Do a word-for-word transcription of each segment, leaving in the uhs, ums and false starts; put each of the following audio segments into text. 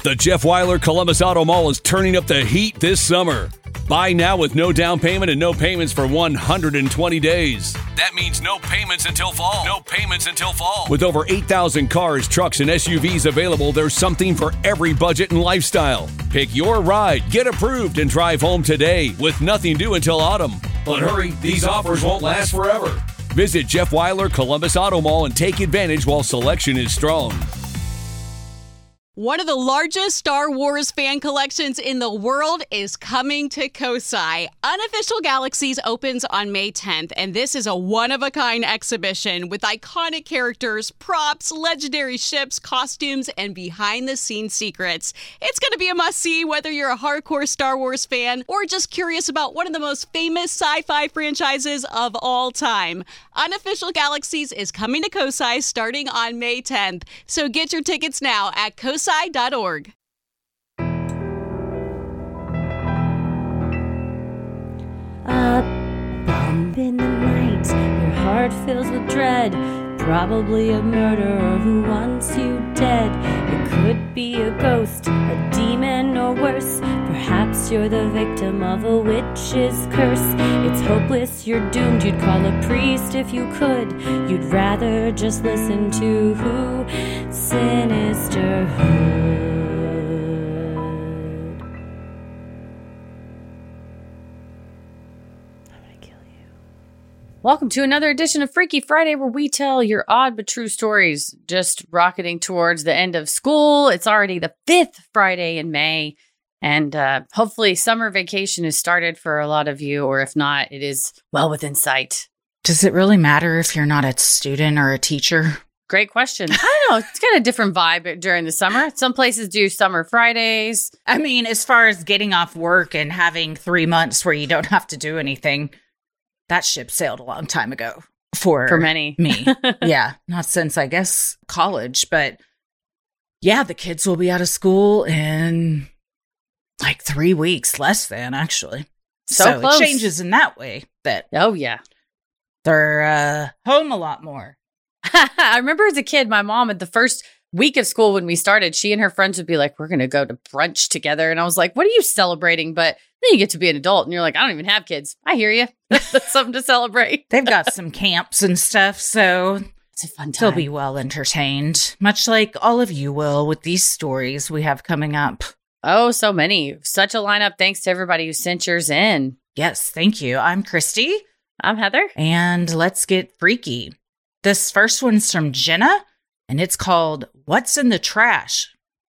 The Jeff Weiler Columbus Auto Mall is turning up the heat this summer. Buy now with no down payment and no payments for one hundred twenty days. That means no payments until fall. No payments until fall. With over eight thousand cars, trucks, and S U Vs available, there's something for every budget and lifestyle. Pick your ride, get approved, and drive home today with nothing due until autumn. But hurry, these offers won't last forever. Visit Jeff Weiler Columbus Auto Mall and take advantage while selection is strong. One of the largest Star Wars fan collections in the world is coming to Kosai. Unofficial Galaxies opens on May tenth, and this is a one-of-a-kind exhibition with iconic characters, props, legendary ships, costumes, and behind-the-scenes secrets. It's going to be a must-see whether you're a hardcore Star Wars fan or just curious about one of the most famous sci-fi franchises of all time. Unofficial Galaxies is coming to Kosai starting on May tenth, so get your tickets now at kosai dot org. A bump in the night, your heart fills with dread. Probably a murderer who wants you dead. It could be a ghost, a demon, or worse. Perhaps you're the victim of a witch's curse. It's hopeless, you're doomed. You'd call a priest if you could. You'd rather just listen to who? Sinisterhood. Welcome to another edition of Freaky Friday, where we tell your odd but true stories. Just rocketing towards the end of school. It's already the fifth Friday in May, and uh, hopefully summer vacation is started for a lot of you, or if not, it is well within sight. Does it really matter if you're not a student or a teacher? Great question. I don't know. It's got a different vibe during the summer. Some places do summer Fridays. I mean, as far as getting off work and having three months where you don't have to do anything, that ship sailed a long time ago for, for many. me. Yeah, not since, I guess, college. But yeah, the kids will be out of school in like three weeks, less than, actually. So, so close. It changes in that way that oh yeah, they're uh, home a lot more. I remember as a kid, my mom at the first week of school when we started, she and her friends would be like, we're going to go to brunch together. And I was like, what are you celebrating? But then you get to be an adult and you're like, I don't even have kids. I hear you. That's something to celebrate. They've got some camps and stuff, so it's a fun time. They'll be well entertained, much like all of you will with these stories we have coming up. Oh, so many. Such a lineup. Thanks to everybody who sent yours in. Yes, thank you. I'm Christy. I'm Heather. And let's get freaky. This first one's from Jenna, and it's called What's in the Trash?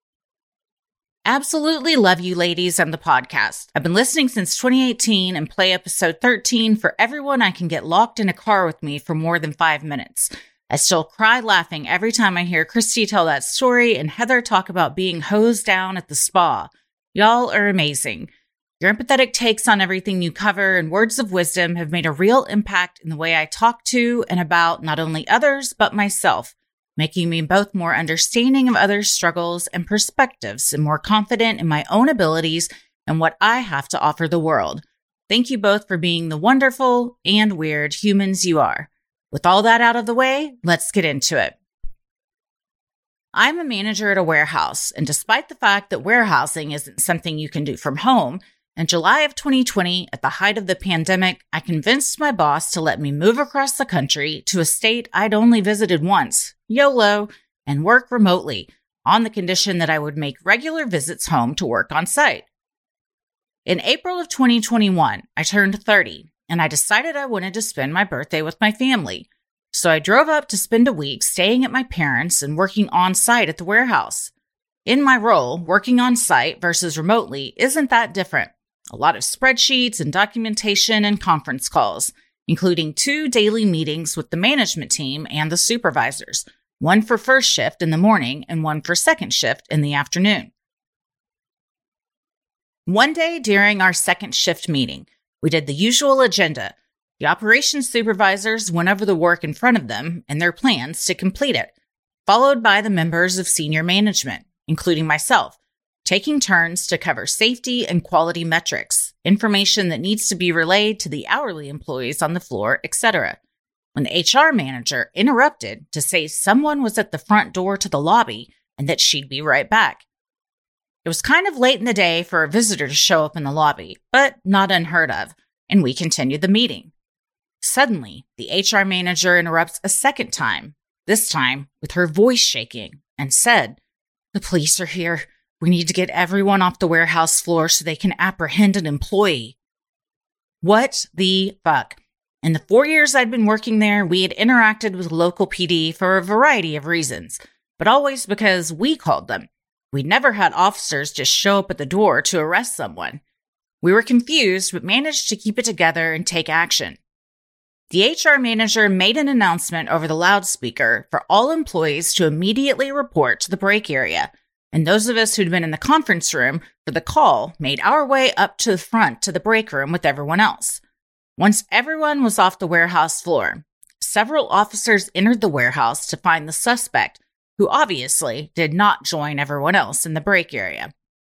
Absolutely love you ladies and the podcast. I've been listening since twenty eighteen and play episode thirteen for everyone I can get locked in a car with me for more than five minutes. I still cry laughing every time I hear Christy tell that story and Heather talk about being hosed down at the spa. Y'all are amazing. Your empathetic takes on everything you cover and words of wisdom have made a real impact in the way I talk to and about not only others, but myself, making me both more understanding of others' struggles and perspectives and more confident in my own abilities and what I have to offer the world. Thank you both for being the wonderful and weird humans you are. With all that out of the way, let's get into it. I'm a manager at a warehouse, and despite the fact that warehousing isn't something you can do from home, in July of twenty twenty, at the height of the pandemic, I convinced my boss to let me move across the country to a state I'd only visited once, YOLO, and work remotely, on the condition that I would make regular visits home to work on site. In April of twenty twenty-one, I turned thirty, and I decided I wanted to spend my birthday with my family. So I drove up to spend a week staying at my parents' and working on site at the warehouse. In my role, working on site versus remotely isn't that different. A lot of spreadsheets and documentation and conference calls, including two daily meetings with the management team and the supervisors, one for first shift in the morning and one for second shift in the afternoon. One day during our second shift meeting, we did the usual agenda. The operations supervisors went over the work in front of them and their plans to complete it, followed by the members of senior management, including myself, taking turns to cover safety and quality metrics, information that needs to be relayed to the hourly employees on the floor, et cetera. When the H R manager interrupted to say someone was at the front door to the lobby and that she'd be right back. It was kind of late in the day for a visitor to show up in the lobby, but not unheard of, and we continued the meeting. Suddenly, the H R manager interrupts a second time, this time with her voice shaking, and said, "The police are here. We need to get everyone off the warehouse floor so they can apprehend an employee." What the fuck? In the four years I'd been working there, we had interacted with local P D for a variety of reasons, but always because we called them. We'd never had officers just show up at the door to arrest someone. We were confused, but managed to keep it together and take action. The H R manager made an announcement over the loudspeaker for all employees to immediately report to the break area, and those of us who'd been in the conference room for the call made our way up to the front to the break room with everyone else. Once everyone was off the warehouse floor, several officers entered the warehouse to find the suspect, who obviously did not join everyone else in the break area.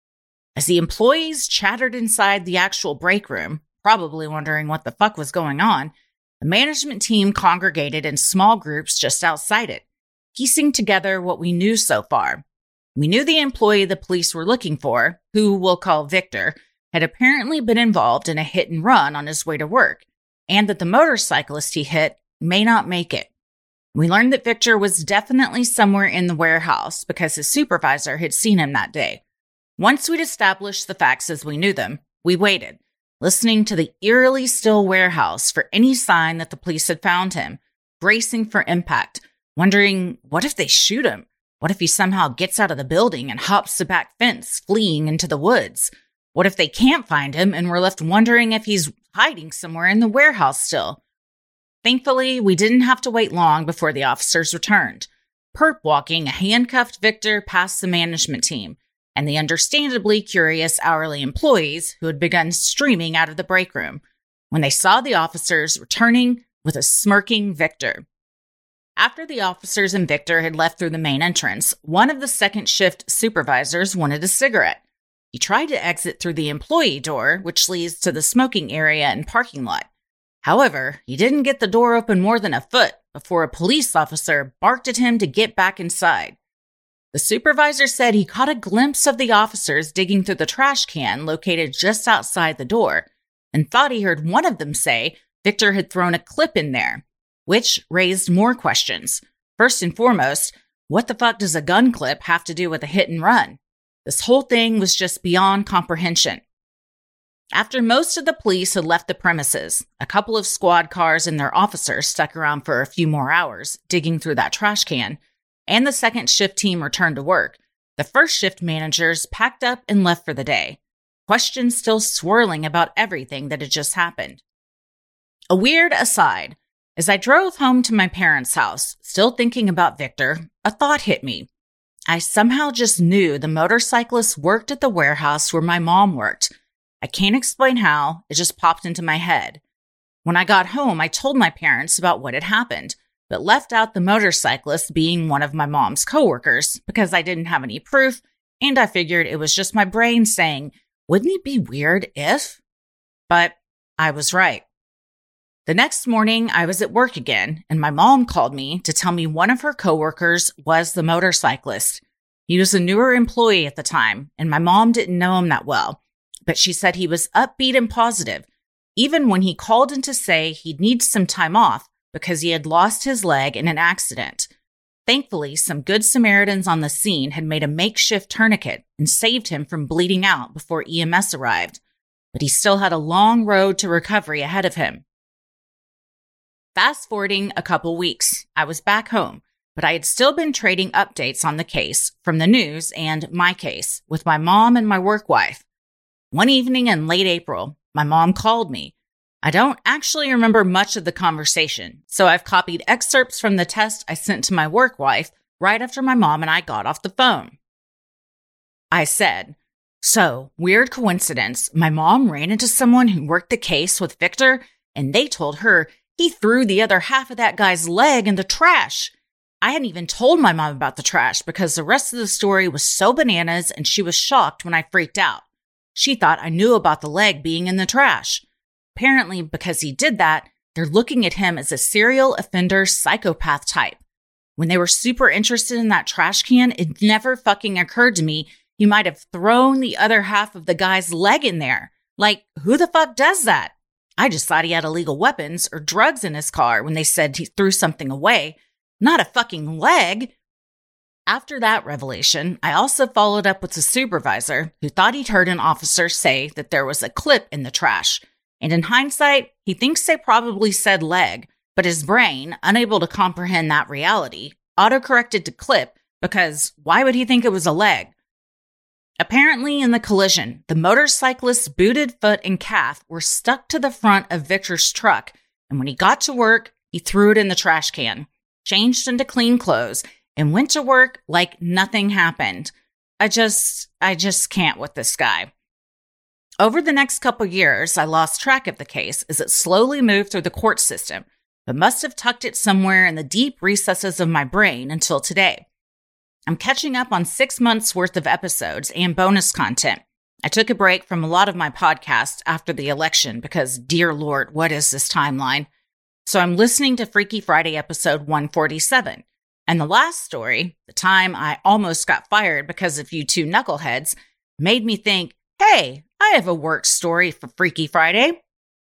As the employees chattered inside the actual break room, probably wondering what the fuck was going on, the management team congregated in small groups just outside it, piecing together what we knew so far. We knew the employee the police were looking for, who we'll call Victor, had apparently been involved in a hit and run on his way to work, and that the motorcyclist he hit may not make it. We learned that Victor was definitely somewhere in the warehouse because his supervisor had seen him that day. Once we'd established the facts as we knew them, we waited, listening to the eerily still warehouse for any sign that the police had found him, bracing for impact, wondering, what if they shoot him? What if he somehow gets out of the building and hops the back fence, fleeing into the woods? What if they can't find him and we're left wondering if he's hiding somewhere in the warehouse still? Thankfully, we didn't have to wait long before the officers returned, perp walking a handcuffed Victor past the management team and the understandably curious hourly employees who had begun streaming out of the break room when they saw the officers returning with a smirking Victor. After the officers and Victor had left through the main entrance, one of the second shift supervisors wanted a cigarette. He tried to exit through the employee door, which leads to the smoking area and parking lot. However, he didn't get the door open more than a foot before a police officer barked at him to get back inside. The supervisor said he caught a glimpse of the officers digging through the trash can located just outside the door and thought he heard one of them say Victor had thrown a clip in there, which raised more questions. First and foremost, what the fuck does a gun clip have to do with a hit and run? This whole thing was just beyond comprehension. After most of the police had left the premises, a couple of squad cars and their officers stuck around for a few more hours, digging through that trash can, and the second shift team returned to work. The first shift managers packed up and left for the day, questions still swirling about everything that had just happened. A weird aside, as I drove home to my parents' house, still thinking about Victor, a thought hit me. I somehow just knew the motorcyclist worked at the warehouse where my mom worked. I can't explain how, it just popped into my head. When I got home, I told my parents about what had happened, but left out the motorcyclist being one of my mom's coworkers because I didn't have any proof, and I figured it was just my brain saying, wouldn't it be weird if? But I was right. The next morning, I was at work again, and my mom called me to tell me one of her coworkers was the motorcyclist. He was a newer employee at the time, and my mom didn't know him that well. But she said he was upbeat and positive, even when he called in to say he'd need some time off because he had lost his leg in an accident. Thankfully, some good Samaritans on the scene had made a makeshift tourniquet and saved him from bleeding out before E M S arrived, but he still had a long road to recovery ahead of him. Fast forwarding a couple weeks, I was back home, but I had still been trading updates on the case from the news and my case with my mom and my work wife. One evening in late April, my mom called me. I don't actually remember much of the conversation, so I've copied excerpts from the text I sent to my work wife right after my mom and I got off the phone. I said, so, weird coincidence, my mom ran into someone who worked the case with Victor, and they told her he threw the other half of that guy's leg in the trash. I hadn't even told my mom about the trash because the rest of the story was so bananas and she was shocked when I freaked out. She thought I knew about the leg being in the trash. Apparently, because he did that, they're looking at him as a serial offender psychopath type. When they were super interested in that trash can, it never fucking occurred to me he might have thrown the other half of the guy's leg in there. Like, who the fuck does that? I just thought he had illegal weapons or drugs in his car when they said he threw something away, not a fucking leg. After that revelation, I also followed up with a supervisor who thought he'd heard an officer say that there was a clip in the trash. And in hindsight, he thinks they probably said leg, but his brain, unable to comprehend that reality, autocorrected to clip because why would he think it was a leg? Apparently, in the collision, the motorcyclist's booted foot and calf were stuck to the front of Victor's truck, and when he got to work, he threw it in the trash can, changed into clean clothes, and went to work like nothing happened. I just, I just can't with this guy. Over the next couple years, I lost track of the case as it slowly moved through the court system, but must have tucked it somewhere in the deep recesses of my brain until today. I'm catching up on six months worth of episodes and bonus content. I took a break from a lot of my podcasts after the election because, dear Lord, what is this timeline? So I'm listening to Freaky Friday episode one forty-seven. And the last story, the time I almost got fired because of you two knuckleheads, made me think, hey, I have a work story for Freaky Friday.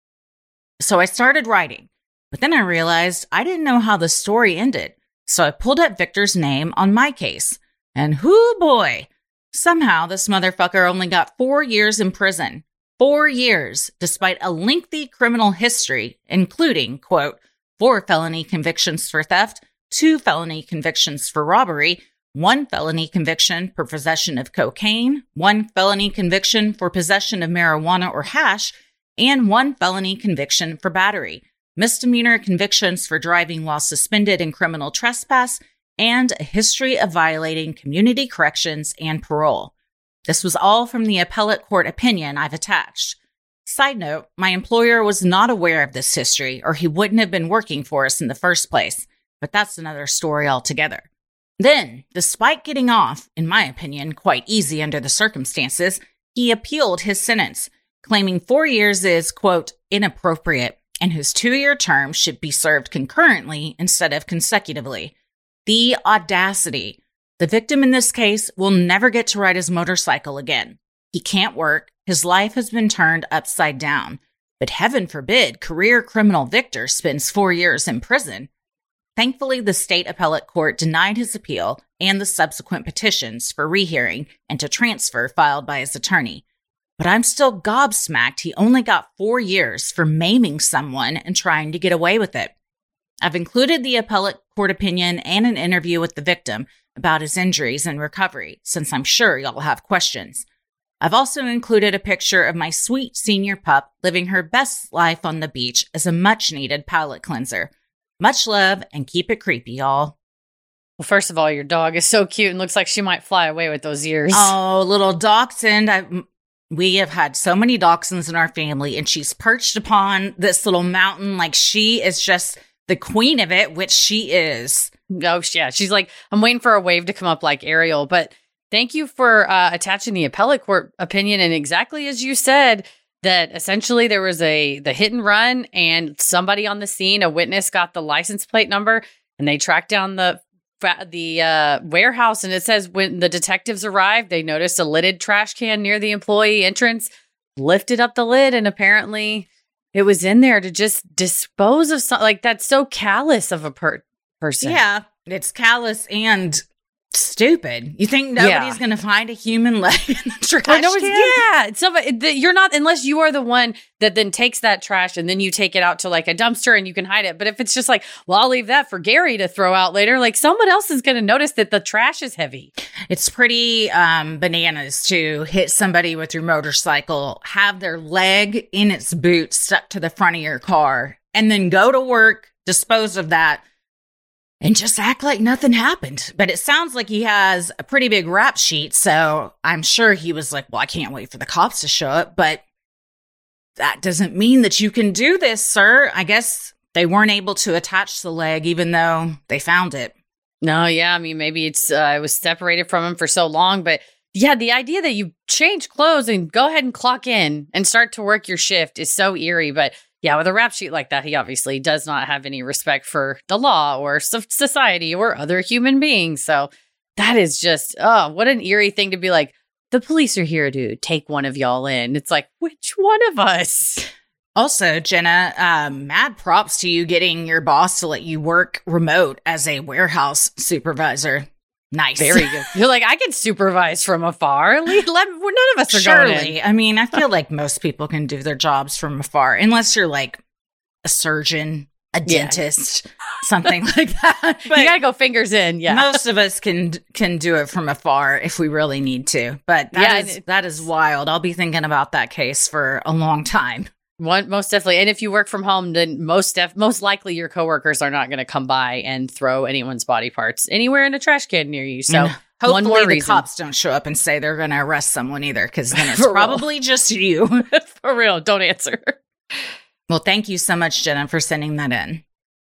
So I started writing, but then I realized I didn't know how the story ended. So I pulled up Victor's name on my case. And whoo boy, somehow this motherfucker only got four years in prison. Four years, despite a lengthy criminal history, including, quote, four felony convictions for theft, two felony convictions for robbery, one felony conviction for possession of cocaine, one felony conviction for possession of marijuana or hash, and one felony conviction for battery, misdemeanor convictions for driving while suspended in criminal trespass, and a history of violating community corrections and parole. This was all from the appellate court opinion I've attached. Side note, my employer was not aware of this history, or he wouldn't have been working for us in the first place, but that's another story altogether. Then, despite getting off, in my opinion, quite easy under the circumstances, he appealed his sentence, claiming four years is, quote, inappropriate, and his two-year term should be served concurrently instead of consecutively. The audacity. The victim in this case will never get to ride his motorcycle again. He can't work. His life has been turned upside down. But heaven forbid career criminal Victor spends four years in prison. Thankfully, the state appellate court denied his appeal and the subsequent petitions for rehearing and to transfer filed by his attorney. But I'm still gobsmacked he only got four years for maiming someone and trying to get away with it. I've included the appellate court opinion and an interview with the victim about his injuries and recovery, since I'm sure y'all have questions. I've also included a picture of my sweet senior pup living her best life on the beach as a much-needed palate cleanser. Much love, and keep it creepy, y'all. Well, first of all, your dog is so cute and looks like she might fly away with those ears. Oh, little dachshund. I, we have had so many dachshunds in our family, and she's perched upon this little mountain like she is just the queen of it, which she is. Oh, yeah. She's like, I'm waiting for a wave to come up like Ariel. But thank you for uh, attaching the appellate court opinion. And exactly as you said, that essentially there was a the hit and run and somebody on the scene, a witness, got the license plate number and they tracked down the the uh, warehouse. And it says when the detectives arrived, they noticed a lidded trash can near the employee entrance, lifted up the lid, and apparently it was in there to just dispose of something. Like, that's so callous of a per- person. Yeah, it's callous and stupid. You think nobody's Yeah. going to find a human leg in the trash I know it's, can? yeah, somebody, the, you're not, unless you are the one that then takes that trash and then you take it out to like a dumpster and you can hide it. But if it's just like, well, I'll leave that for Gary to throw out later, like someone else is going to notice that the trash is heavy. It's pretty um, bananas to hit somebody with your motorcycle, have their leg in its boot stuck to the front of your car, and then go to work, dispose of that, and just act like nothing happened. But it sounds like he has a pretty big rap sheet, so I'm sure he was like, well, I can't wait for the cops to show up. But that doesn't mean that you can do this, sir. I guess they weren't able to attach the leg, even though they found it. No, yeah, I mean, maybe it's, uh, it was separated from him for so long, but yeah, the idea that you change clothes and go ahead and clock in and start to work your shift is so eerie. But yeah, with a rap sheet like that, he obviously does not have any respect for the law or society or other human beings. So that is just, oh, what an eerie thing to be like, the police are here to take one of y'all in. It's like, which one of us? Also, Jenna, um, mad props to you getting your boss to let you work remote as a warehouse supervisor. Nice. Very good. You're like, I can supervise from afar. Let, let, none of us are Surely. going in. I mean, I feel like most people can do their jobs from afar, unless you're like a surgeon, a dentist, yeah. something like that. But you gotta go fingers in. Yeah, most of us can can do it from afar if we really need to. But that yeah, is it, that is wild. I'll be thinking about that case for a long time. One, most definitely. And if you work from home, then most def- most likely your coworkers are not going to come by and throw anyone's body parts anywhere in a trash can near you. So and hopefully one more the reason. cops don't show up and say they're going to arrest someone either, because then it's probably just you. For real, don't answer. Well, thank you so much, Jenna, for sending that in.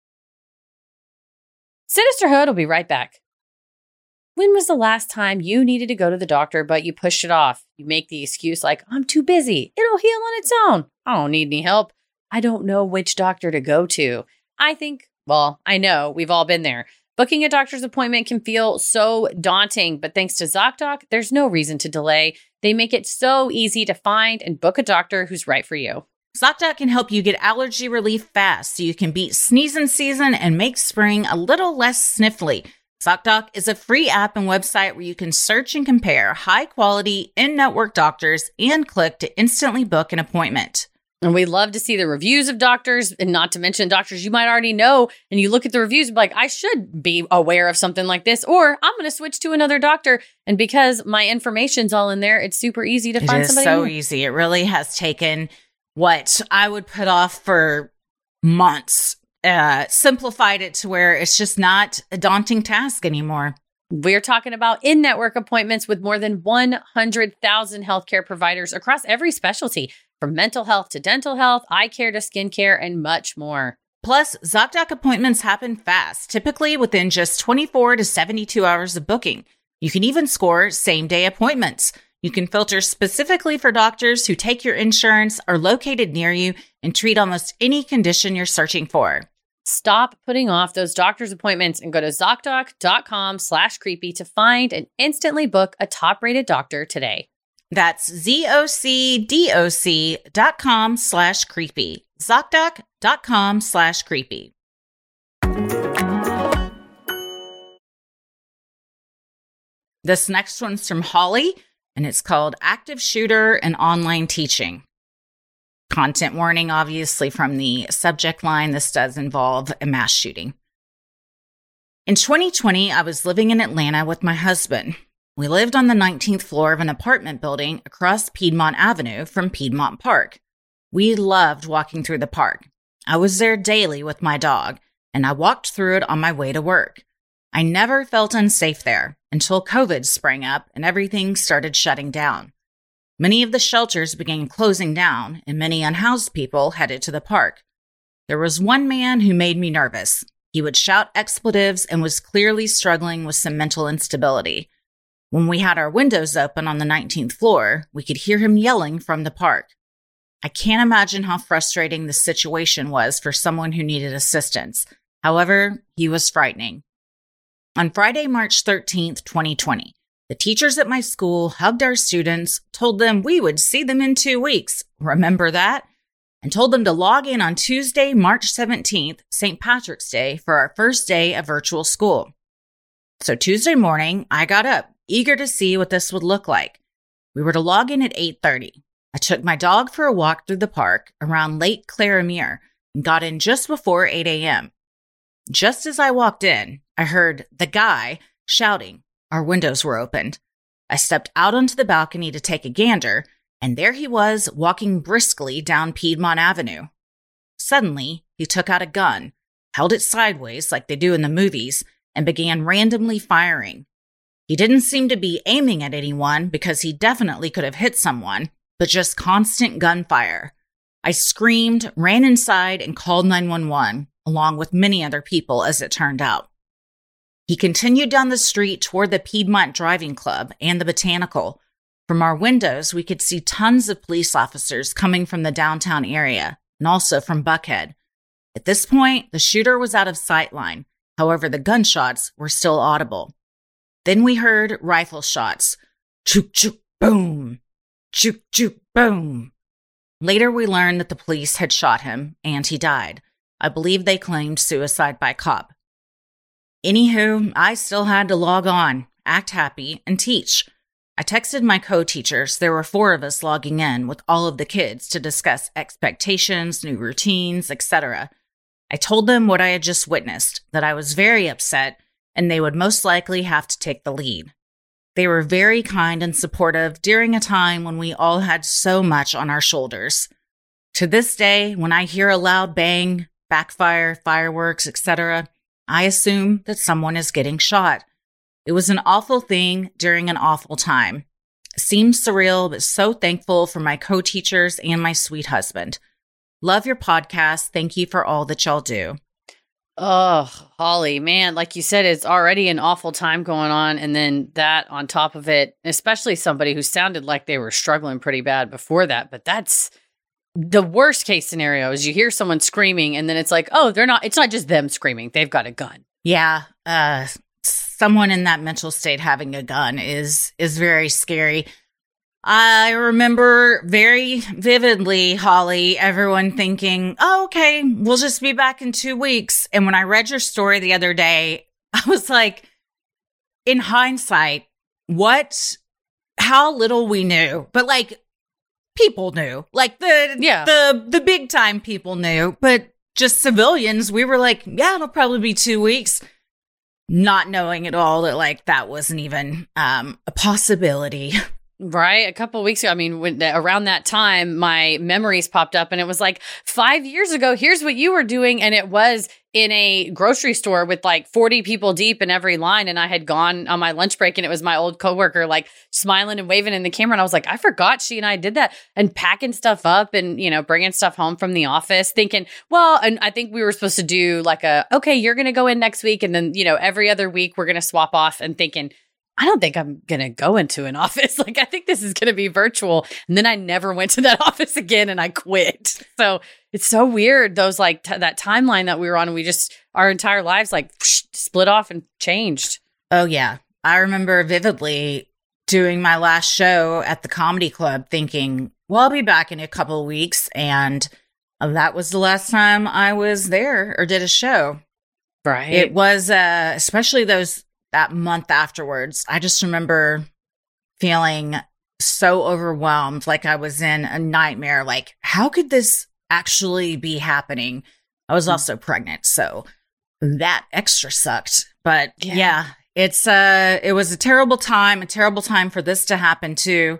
Sinisterhood will be right back. When was the last time you needed to go to the doctor, but you pushed it off? You make the excuse like, I'm too busy. It'll heal on its own. I don't need any help. I don't know which doctor to go to. I think, well, I know we've all been there. Booking a doctor's appointment can feel so daunting, but thanks to ZocDoc, there's no reason to delay. They make it so easy to find and book a doctor who's right for you. ZocDoc can help you get allergy relief fast so you can beat sneezing season and make spring a little less sniffly. ZocDoc is a free app and website where you can search and compare high-quality, in-network doctors and click to instantly book an appointment. And we love to see the reviews of doctors, and not to mention doctors you might already know. And you look at the reviews and be like, I should be aware of something like this, or I'm going to switch to another doctor. And because my information's all in there, it's super easy to it find is somebody. so new. easy. It really has taken what I would put off for months. Uh, simplified it to where it's just not a daunting task anymore. We're talking about in-network appointments with more than one hundred thousand healthcare providers across every specialty, from mental health to dental health, eye care to skincare, and much more. Plus, ZocDoc appointments happen fast, typically within just twenty-four to seventy-two hours of booking. You can even score same-day appointments. You can filter specifically for doctors who take your insurance, are located near you, and treat almost any condition you're searching for. Stop putting off those doctor's appointments and go to ZocDoc.com slash creepy to find and instantly book a top-rated doctor today. That's Z-O-C-D-O-C dot com slash creepy. ZocDoc.com slash creepy. This next one's from Holly, and it's called Active Shooter and Online Teaching. Content warning, obviously, from the subject line. This does involve a mass shooting. In twenty twenty, I was living in Atlanta with my husband. We lived on the nineteenth floor of an apartment building across Piedmont Avenue from Piedmont Park. We loved walking through the park. I was there daily with my dog, and I walked through it on my way to work. I never felt unsafe there until COVID sprang up and everything started shutting down. Many of the shelters began closing down, and many unhoused people headed to the park. There was one man who made me nervous. He would shout expletives and was clearly struggling with some mental instability. When we had our windows open on the nineteenth floor, we could hear him yelling from the park. I can't imagine how frustrating the situation was for someone who needed assistance. However, he was frightening. On Friday, March thirteenth, twenty twenty, the teachers at my school hugged our students, told them we would see them in two weeks. Remember that? And told them to log in on Tuesday, March seventeenth, Saint Patrick's Day, for our first day of virtual school. So Tuesday morning, I got up, eager to see what this would look like. We were to log in at eight thirty. I took my dog for a walk through the park around Lake Claramere and got in just before eight a.m. Just as I walked in, I heard the guy shouting. Our windows were opened. I stepped out onto the balcony to take a gander, and there he was walking briskly down Piedmont Avenue. Suddenly, he took out a gun, held it sideways like they do in the movies, and began randomly firing. He didn't seem to be aiming at anyone because he definitely could have hit someone, but just constant gunfire. I screamed, ran inside, and called nine one one, along with many other people, as it turned out. He continued down the street toward the Piedmont Driving Club and the Botanical. From our windows, we could see tons of police officers coming from the downtown area and also from Buckhead. At this point, the shooter was out of sightline. However, the gunshots were still audible. Then we heard rifle shots. Chook, chook, boom, juke, juke, boom. Later, we learned that the police had shot him and he died. I believe they claimed suicide by cop. Anywho, I still had to log on, act happy, and teach. I texted my co-teachers, there were four of us logging in with all of the kids to discuss expectations, new routines, et cetera. I told them what I had just witnessed, that I was very upset, and they would most likely have to take the lead. They were very kind and supportive during a time when we all had so much on our shoulders. To this day, when I hear a loud bang, backfire, fireworks, et cetera, I assume that someone is getting shot. It was an awful thing during an awful time. It seems surreal, but so thankful for my co-teachers and my sweet husband. Love your podcast. Thank you for all that y'all do. Oh, Holly, man, like you said, it's already an awful time going on. And then that on top of it, especially somebody who sounded like they were struggling pretty bad before that. But that's the worst case scenario is you hear someone screaming and then it's like, oh, they're not, it's not just them screaming. They've got a gun. Yeah. Uh, someone in that mental state having a gun is, is very scary. I remember very vividly, Holly, everyone thinking, oh, okay, we'll just be back in two weeks. And when I read your story the other day, I was like, in hindsight, what, how little we knew, but like people knew, like the, yeah. the, the big time people knew, but just civilians, we were like, yeah, it'll probably be two weeks. Not knowing at all that like that wasn't even um, a possibility. Right. A couple of weeks ago, I mean, when, around that time, my memories popped up and it was like five years ago, here's what you were doing. And it was in a grocery store with like forty people deep in every line. And I had gone on my lunch break and it was my old coworker like smiling and waving in the camera. And I was like, I forgot she and I did that, and packing stuff up and, you know, bringing stuff home from the office thinking, well, and I think we were supposed to do like a, okay, you're going to go in next week. And then, you know, every other week we're going to swap off, and thinking, I don't think I'm going to go into an office. Like, I think this is going to be virtual. And then I never went to that office again and I quit. So it's so weird. Those like t- that timeline that we were on, and we just, our entire lives like whoosh, split off and changed. Oh yeah. I remember vividly doing my last show at the comedy club thinking, well, I'll be back in a couple of weeks. And that was the last time I was there or did a show. Right. It was, uh, especially those, that month afterwards, I just remember feeling so overwhelmed, like I was in a nightmare. Like, how could this actually be happening? I was also pregnant, so that extra sucked. But yeah, yeah it's uh, it was a terrible time, a terrible time for this to happen too.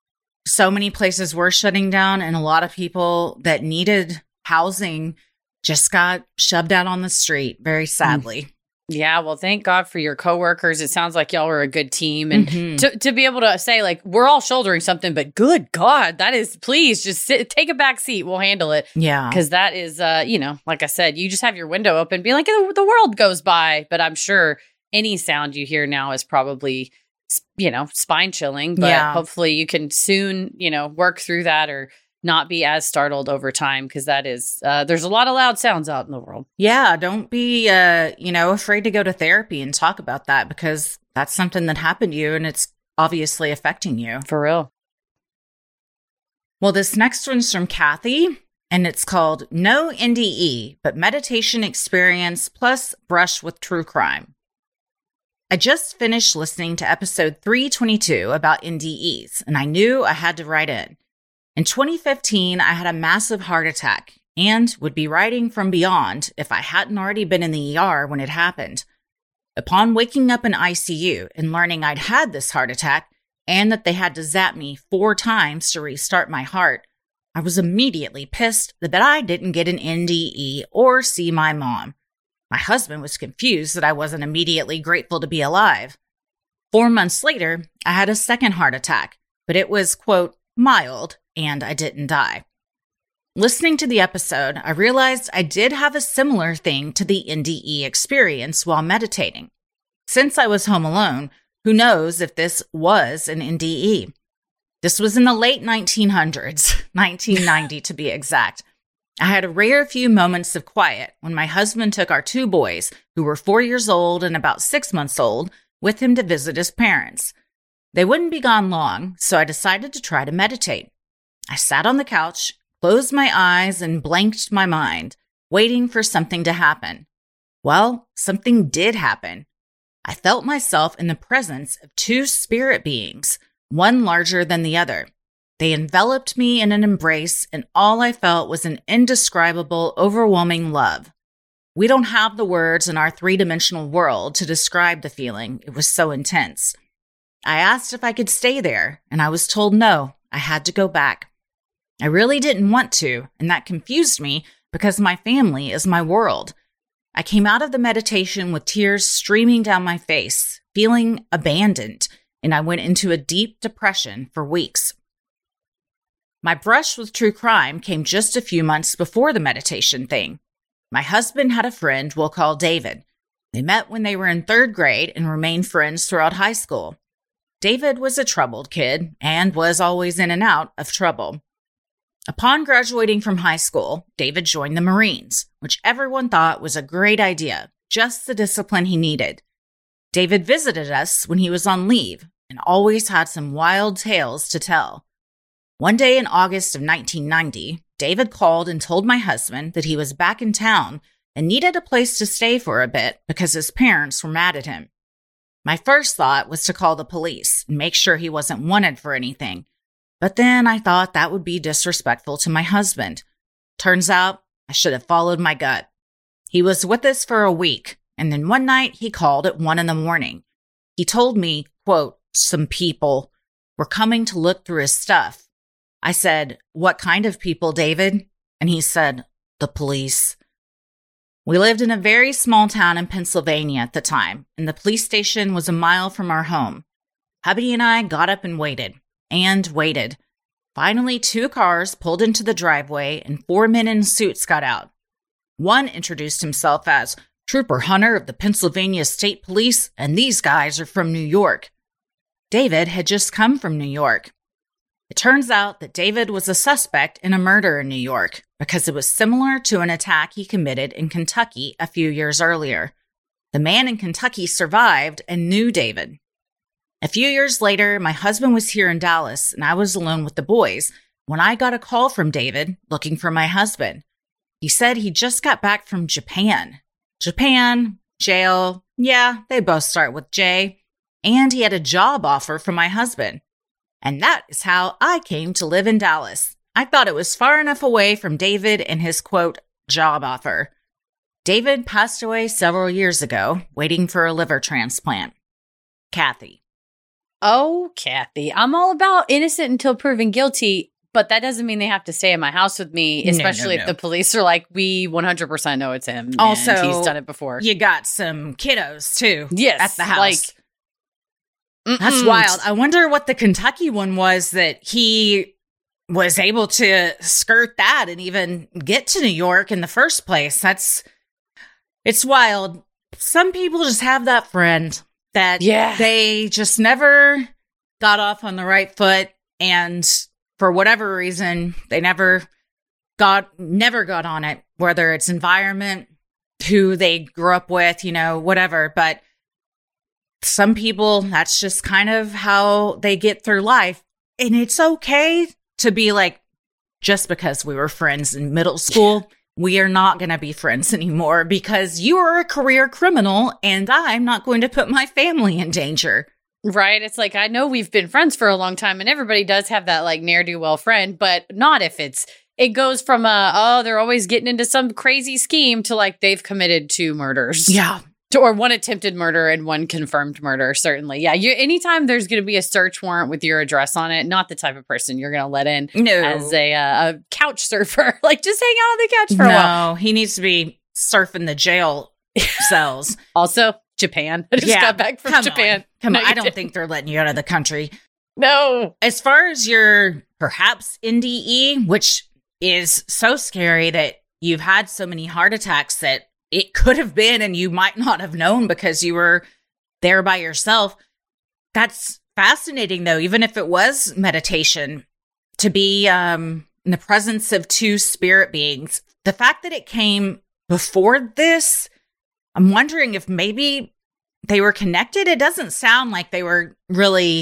So many places were shutting down, and a lot of people that needed housing just got shoved out on the street, very sadly. Mm. Yeah, well, thank God for your coworkers. It sounds like y'all were a good team. And mm-hmm. to, to be able to say, like, we're all shouldering something, but good God, that is, please just sit, take a back seat. We'll handle it. Yeah. Because that is, uh, you know, like I said, you just have your window open, be like, the world goes by. But I'm sure any sound you hear now is probably, you know, spine chilling. But yeah. Hopefully you can soon, you know, work through that or not be as startled over time, because that is, uh, there's a lot of loud sounds out in the world. Yeah, don't be, uh, you know, afraid to go to therapy and talk about that, because that's something that happened to you and it's obviously affecting you. For real. Well, this next one's from Kathy, and it's called No N D E, but Meditation Experience plus Brush with True Crime. I just finished listening to episode three twenty-two about N D Es, and I knew I had to write in. In twenty fifteen, I had a massive heart attack and would be writing from beyond if I hadn't already been in the E R when it happened. Upon waking up in I C U and learning I'd had this heart attack and that they had to zap me four times to restart my heart, I was immediately pissed that I didn't get an N D E or see my mom. My husband was confused that I wasn't immediately grateful to be alive. Four months later, I had a second heart attack, but it was, quote, mild, and I didn't die. Listening to the episode, I realized I did have a similar thing to the N D E experience while meditating. Since I was home alone, who knows if this was an N D E? This was in the late nineteen hundreds, nineteen ninety to be exact. I had a rare few moments of quiet when my husband took our two boys, who were four years old and about six months old, with him to visit his parents. They wouldn't be gone long, so I decided to try to meditate. I sat on the couch, closed my eyes, and blanked my mind, waiting for something to happen. Well, something did happen. I felt myself in the presence of two spirit beings, one larger than the other. They enveloped me in an embrace, and all I felt was an indescribable, overwhelming love. We don't have the words in our three-dimensional world to describe the feeling. It was so intense. I asked if I could stay there, and I was told no, I had to go back. I really didn't want to, and that confused me because my family is my world. I came out of the meditation with tears streaming down my face, feeling abandoned, and I went into a deep depression for weeks. My brush with true crime came just a few months before the meditation thing. My husband had a friend we'll call David. They met when they were in third grade and remained friends throughout high school. David was a troubled kid and was always in and out of trouble. Upon graduating from high school, David joined the Marines, which everyone thought was a great idea, just the discipline he needed. David visited us when he was on leave and always had some wild tales to tell. One day in August of nineteen ninety, David called and told my husband that he was back in town and needed a place to stay for a bit because his parents were mad at him. My first thought was to call the police and make sure he wasn't wanted for anything. But then I thought that would be disrespectful to my husband. Turns out I should have followed my gut. He was with us for a week, and then one night he called at one in the morning. He told me, quote, some people were coming to look through his stuff. I said, what kind of people, David? And he said, the police. We lived in a very small town in Pennsylvania at the time, and the police station was a mile from our home. Hubby and I got up and waited, and waited. Finally, two cars pulled into the driveway, and four men in suits got out. One introduced himself as Trooper Hunter of the Pennsylvania State Police, and these guys are from New York. David had just come from New York. It turns out that David was a suspect in a murder in New York because it was similar to an attack he committed in Kentucky a few years earlier. The man in Kentucky survived and knew David. A few years later, my husband was here in Dallas and I was alone with the boys when I got a call from David looking for my husband. He said he just got back from Japan. Japan, jail, yeah, they both start with J. And he had a job offer from my husband. And that is how I came to live in Dallas. I thought it was far enough away from David and his, quote, job offer. David passed away several years ago, waiting for a liver transplant. Kathy. Oh, Kathy, I'm all about innocent until proven guilty, but that doesn't mean they have to stay in my house with me, especially no, no, no. if the police are like, we one hundred percent know it's him. Also, and he's done it before. You got some kiddos, too, yes, at the house. Like, that's mm-mm. wild. I wonder what the Kentucky one was that he was able to skirt that and even get to New York in the first place. That's, it's wild. Some people just have that friend that yeah. they just never got off on the right foot. And for whatever reason, they never got, never got on it, whether it's environment, who they grew up with, you know, whatever. But some people, that's just kind of how they get through life. And it's okay to be like, just because we were friends in middle school, we are not going to be friends anymore because you are a career criminal and I'm not going to put my family in danger. Right. It's like, I know we've been friends for a long time and everybody does have that like ne'er-do-well friend, but not if it's, it goes from a, oh, they're always getting into some crazy scheme to like they've committed two murders. Yeah. Or one attempted murder and one confirmed murder, certainly. Yeah, you, anytime there's going to be a search warrant with your address on it, not the type of person you're going to let in no. as a, uh, a couch surfer. Like, just hang out on the couch for no, a while. No, he needs to be surfing the jail cells. Also, Japan. I just yeah, got back from come Japan. On. Come no, on, I don't didn't. think they're letting you out of the country. No. As far as your, perhaps, N D E, which is so scary that you've had so many heart attacks that it could have been, and you might not have known because you were there by yourself. That's fascinating, though, even if it was meditation, to be um, in the presence of two spirit beings. The fact that it came before this, I'm wondering if maybe they were connected. It doesn't sound like they were really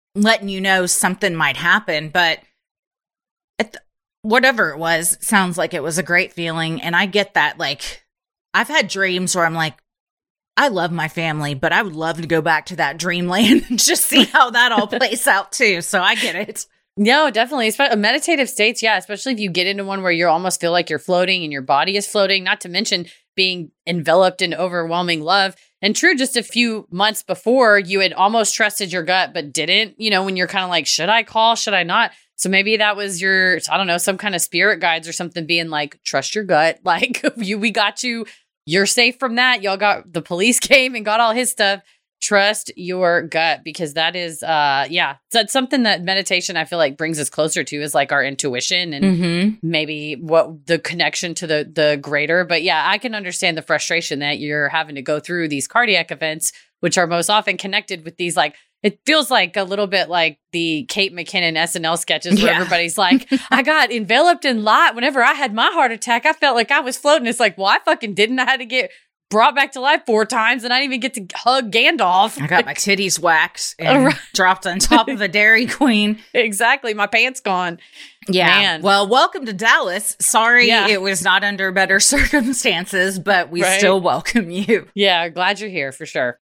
letting you know something might happen. But it, whatever it was, sounds like it was a great feeling. And I get that. Like, I've had dreams where I'm like, I love my family, but I would love to go back to that dreamland and just see how that all plays out too. So I get it. No, definitely. Espe- meditative states, yeah, especially if you get into one where you almost feel like you're floating and your body is floating, not to mention being enveloped in overwhelming love. And true, just a few months before, you had almost trusted your gut, but didn't, you know, when you're kind of like, should I call? Should I not? So maybe that was your, I don't know, some kind of spirit guides or something being like, trust your gut. Like, you, we got you. You're safe from that. Y'all got, the police came and got all his stuff. Trust your gut, because that is, uh, yeah, that's something that meditation, I feel like, brings us closer to, is like our intuition and Mm-hmm. maybe what the connection to the the greater. But yeah, I can understand the frustration that you're having to go through these cardiac events, which are most often connected with these, like, it feels like a little bit like the Kate McKinnon S N L sketches where Yeah. everybody's like, I got enveloped in light. Whenever I had my heart attack, I felt like I was floating. It's like, well, I fucking didn't. I had to get brought back to life four times and I didn't even get to hug Gandalf. I got my titties waxed and Oh, right. dropped on top of a Dairy Queen. Exactly. My pants gone. Yeah. Man. Well, welcome to Dallas. Sorry Yeah. it was not under better circumstances, but we Right. still welcome you. Yeah. Glad you're here for sure.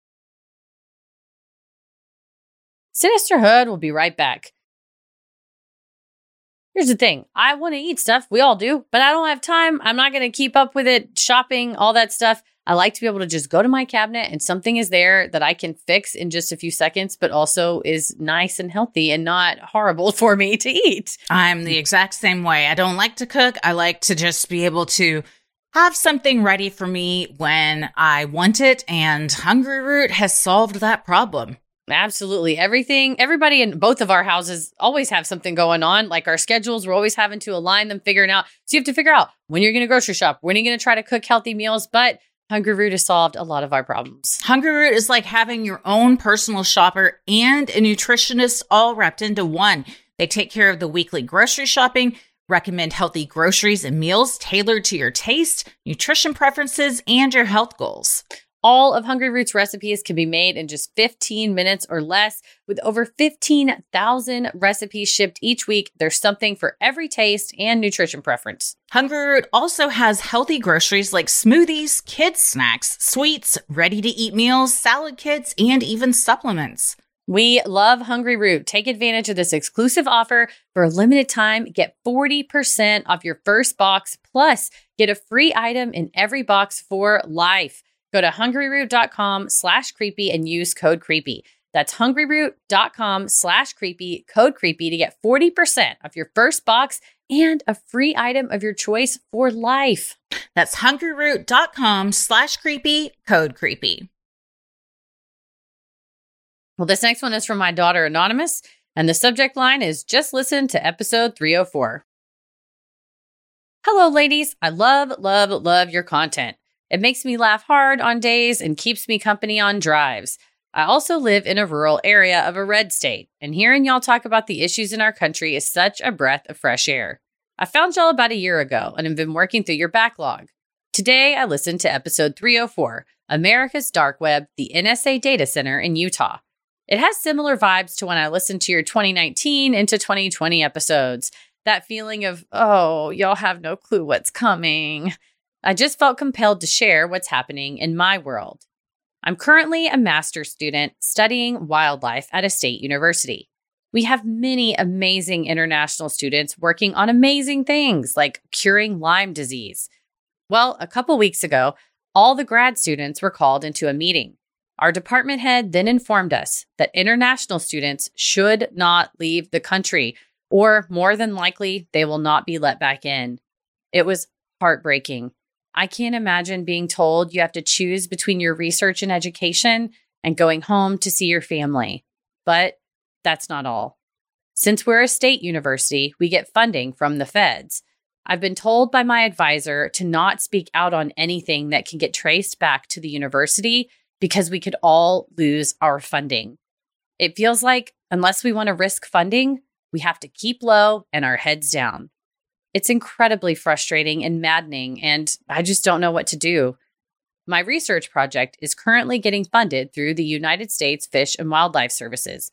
Sinisterhood will be right back. Here's the thing. I want to eat stuff. We all do, but I don't have time. I'm not going to keep up with it, shopping, all that stuff. I like to be able to just go to my cabinet and something is there that I can fix in just a few seconds, but also is nice and healthy and not horrible for me to eat. I'm the exact same way. I don't like to cook. I like to just be able to have something ready for me when I want it, and Hungry Root has solved that problem. Absolutely. Everything, everybody in both of our houses always have something going on. Like our schedules, we're always having to align them, figuring out. So you have to figure out when you're going to grocery shop, when you're going to try to cook healthy meals. But Hungry Root has solved a lot of our problems. Hungry Root is like having your own personal shopper and a nutritionist all wrapped into one. They take care of the weekly grocery shopping, recommend healthy groceries and meals tailored to your taste, nutrition preferences, and your health goals. All of Hungry Root's recipes can be made in just fifteen minutes or less. With over fifteen thousand recipes shipped each week, there's something for every taste and nutrition preference. Hungry Root also has healthy groceries like smoothies, kids' snacks, sweets, ready-to-eat meals, salad kits, and even supplements. We love Hungry Root. Take advantage of this exclusive offer for a limited time. Get forty percent off your first box, plus get a free item in every box for life. Go to hungryroot.com slash creepy and use code creepy. That's hungryroot.com slash creepy, code creepy to get forty percent off your first box and a free item of your choice for life. That's hungryroot.com slash creepy, code creepy. Well, this next one is from my daughter, Anonymous, and the subject line is just listen to episode three oh four. Hello, ladies. I love, love, love your content. It makes me laugh hard on days and keeps me company on drives. I also live in a rural area of a red state, and hearing y'all talk about the issues in our country is such a breath of fresh air. I found y'all about a year ago and have been working through your backlog. Today, I listened to episode three oh four, America's Dark Web, the N S A Data Center in Utah. It has similar vibes to when I listened to your twenty nineteen into twenty twenty episodes. That feeling of, oh, y'all have no clue what's coming. I just felt compelled to share what's happening in my world. I'm currently a master's student studying wildlife at a state university. We have many amazing international students working on amazing things like curing Lyme disease. Well, a couple weeks ago, all the grad students were called into a meeting. Our department head then informed us that international students should not leave the country, or more than likely, they will not be let back in. It was heartbreaking. I can't imagine being told you have to choose between your research and education and going home to see your family. But that's not all. Since we're a state university, we get funding from the feds. I've been told by my advisor to not speak out on anything that can get traced back to the university because we could all lose our funding. It feels like unless we want to risk funding, we have to keep low and our heads down. It's incredibly frustrating and maddening, and I just don't know what to do. My research project is currently getting funded through the United States Fish and Wildlife Services.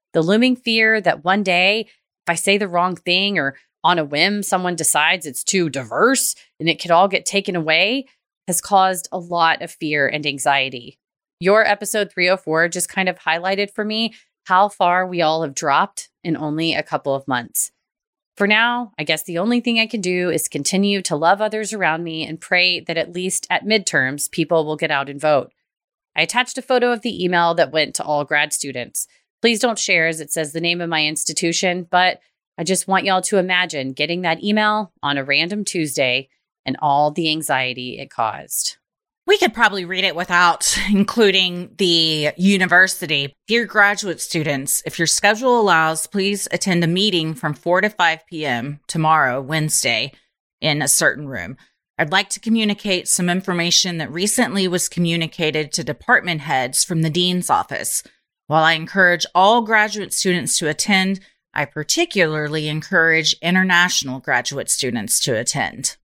The looming fear that one day, if I say the wrong thing or on a whim, someone decides it's too diverse and it could all get taken away, has caused a lot of fear and anxiety. Your episode three oh four just kind of highlighted for me how far we all have dropped in only a couple of months. For now, I guess the only thing I can do is continue to love others around me and pray that at least at midterms, people will get out and vote. I attached a photo of the email that went to all grad students. Please don't share as it says the name of my institution, but I just want y'all to imagine getting that email on a random Tuesday and all the anxiety it caused. We could probably read it without including the university. Dear graduate students, if your schedule allows, please attend a meeting from four to five p.m. tomorrow, Wednesday, in a certain room. I'd like to communicate some information that recently was communicated to department heads from the dean's office. While I encourage all graduate students to attend, I particularly encourage international graduate students to attend.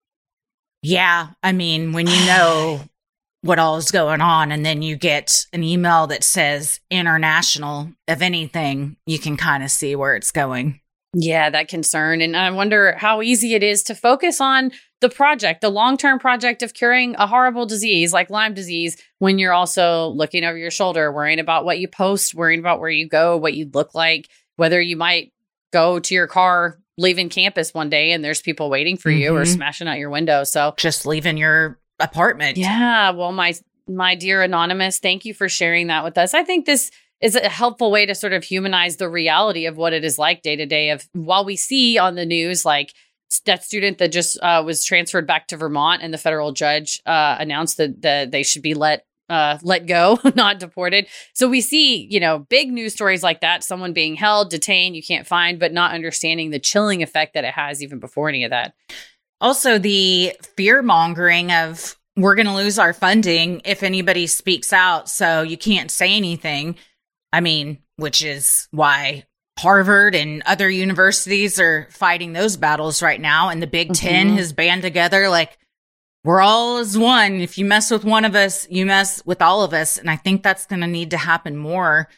Yeah, I mean, when you know what all is going on and then you get an email that says international, if anything, you can kind of see where it's going. Yeah, that concern. And I wonder how easy it is to focus on the project, the long-term project of curing a horrible disease like Lyme disease, when you're also looking over your shoulder, worrying about what you post, worrying about where you go, what you look like, whether you might go to your car leaving campus one day and there's people waiting for you mm-hmm. or smashing out your window. So just leaving your apartment. Yeah. Well, my, my dear Anonymous, thank you for sharing that with us. I think this is a helpful way to sort of humanize the reality of what it is like day to day. Of while we see on the news, like that student that just uh, was transferred back to Vermont and the federal judge uh, announced that, that they should be let Uh, let go, not deported. So we see, you know, big news stories like that, someone being held, detained, you can't find, but not understanding the chilling effect that it has even before any of that. Also, the fear mongering of we're going to lose our funding if anybody speaks out, so you can't say anything. I mean, which is why Harvard and other universities are fighting those battles right now. And the Big mm-hmm. Ten has band together like, we're all as one. If you mess with one of us, you mess with all of us. And I think that's going to need to happen more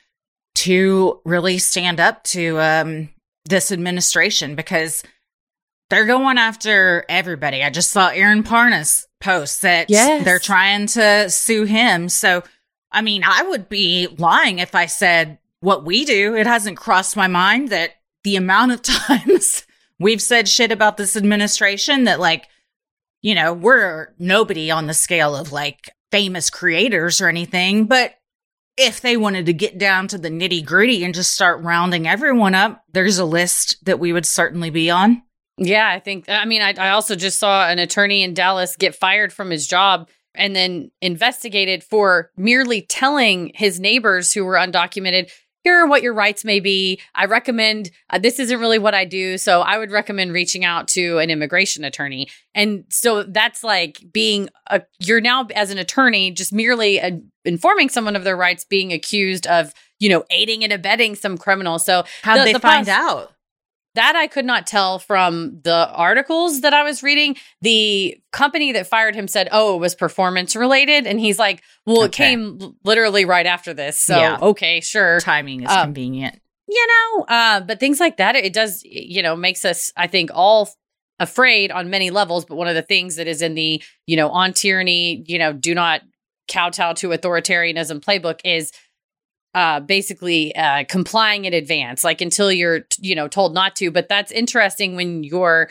to really stand up to um, this administration, because they're going after everybody. I just saw Aaron Parnas post that yes. they're trying to sue him. So, I mean, I would be lying if I said what we do. It hasn't crossed my mind that the amount of times we've said shit about this administration that, like, you know, we're nobody on the scale of like famous creators or anything, but if they wanted to get down to the nitty gritty and just start rounding everyone up, there's a list that we would certainly be on. Yeah, I think, I mean, I, I also just saw an attorney in Dallas get fired from his job and then investigated for merely telling his neighbors who were undocumented, here are what your rights may be. I recommend, uh, this isn't really what I do, so I would recommend reaching out to an immigration attorney. And so that's like being, a, you're now as an attorney, just merely uh, informing someone of their rights, being accused of, you know, aiding and abetting some criminal. So how'd the, they the find pos- out? That I could not tell from the articles that I was reading. The company that fired him said, oh, it was performance related. And he's like, well, okay. It came literally right after this. So, yeah. Okay, sure. Timing is um, convenient. You know, uh, but things like that, it does, you know, makes us, I think, all afraid on many levels. But one of the things that is in the, you know, on tyranny, you know, do not kowtow to authoritarianism playbook is Uh, basically uh, complying in advance, like until you're, you know, told not to. But that's interesting when you're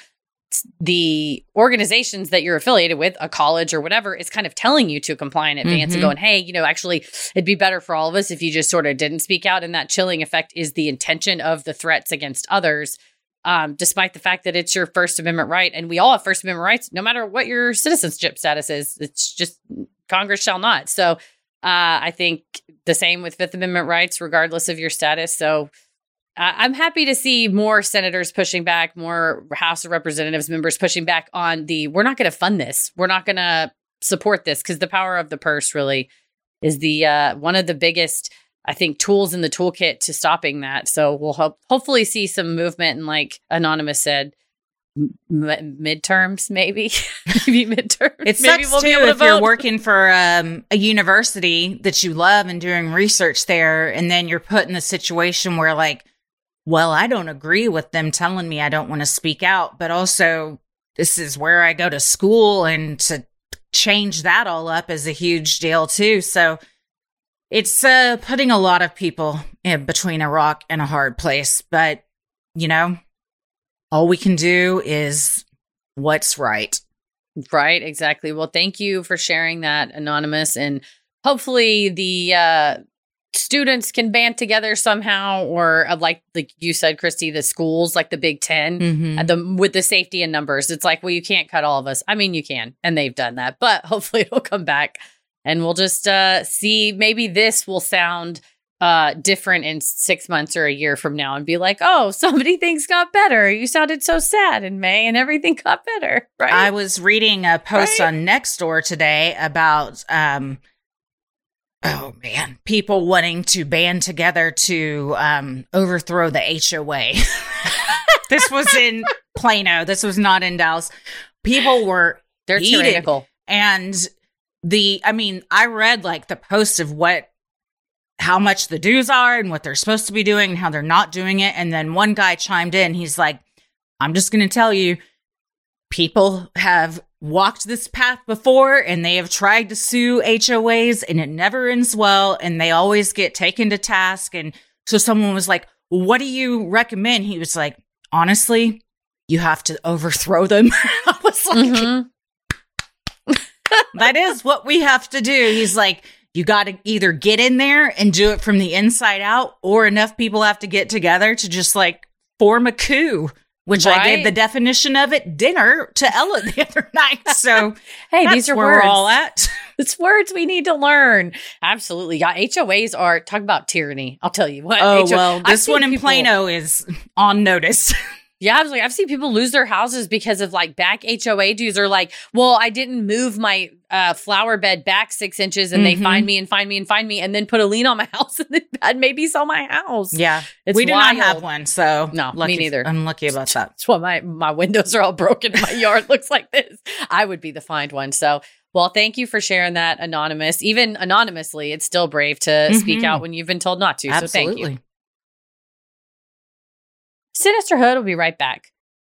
the organizations that you're affiliated with, a college or whatever, is kind of telling you to comply in advance mm-hmm. and going, hey, you know, actually, it'd be better for all of us if you just sort of didn't speak out. And that chilling effect is the intention of the threats against others, um, despite the fact that it's your First Amendment right. And we all have First Amendment rights, no matter what your citizenship status is. It's just Congress shall not. So Uh, I think the same with Fifth Amendment rights, regardless of your status. So uh, I'm happy to see more senators pushing back, more House of Representatives members pushing back on the, we're not going to fund this. We're not going to support this, because the power of the purse really is the uh, one of the biggest, I think, tools in the toolkit to stopping that. So we'll hope, hopefully see some movement. And like Anonymous said, m- midterms, maybe. maybe midterms. It maybe sucks we'll too be able to if you're vote. working for um, a university that you love and doing research there, and then you're put in a situation where, like, well, I don't agree with them telling me I don't want to speak out, but also this is where I go to school, and to change that all up is a huge deal too. So it's uh, putting a lot of people in between a rock and a hard place. But, you know, all we can do is what's right. Right, exactly. Well, thank you for sharing that, Anonymous. And hopefully the uh, students can band together somehow, or uh, like like you said, Christy, the schools, like the Big Ten, Mm-hmm. uh, the, with the safety in numbers. It's like, well, you can't cut all of us. I mean, you can, and they've done that. But hopefully it'll come back, and we'll just uh, see. Maybe this will sound uh, different in six months or a year from now, and be like, oh, so many things got better. You sounded so sad in May, and everything got better, right? I was reading a post Right. on Nextdoor today about, um, oh man, people wanting to band together to um, overthrow the H O A. This was in Plano. This was not in Dallas. People were They're heated. tyrannical. And the, I mean, I read like the post of what, how much the dues are and what they're supposed to be doing and how they're not doing it. And then one guy chimed in. He's like, I'm just going to tell you, people have walked this path before, and they have tried to sue H O As, and it never ends well. And they always get taken to task. And so someone was like, well, what do you recommend? He was like, honestly, you have to overthrow them. I was like, Mhm. that is what we have to do. He's like, you got to either get in there and do it from the inside out, or enough people have to get together to just like form a coup, which I gave Right. the definition of at dinner to Ella the other night. So Hey, that's these are where words. we're all at. It's words we need to learn. Absolutely. Yeah, H O As are, talk about tyranny. I'll tell you what. Oh, H O well, I've this seen one in people- Plano is on notice. Yeah, I was like, I've seen people lose their houses because of like back H O A dues, or like, well, I didn't move my uh, flower bed back six inches, and Mhm. they find me and find me and find me, and then put a lien on my house, and then I'd maybe sell my house. Yeah. It's we do wild. not have one. So No, me lucky- neither. I'm lucky about that. That's why my, my windows are all broken and my yard looks like this. I would be the fined one. So, well, thank you for sharing that, Anonymous. Even anonymously, it's still brave to speak Mhm. out when you've been told not to. So thank you. Absolutely. Sinisterhood will be right back.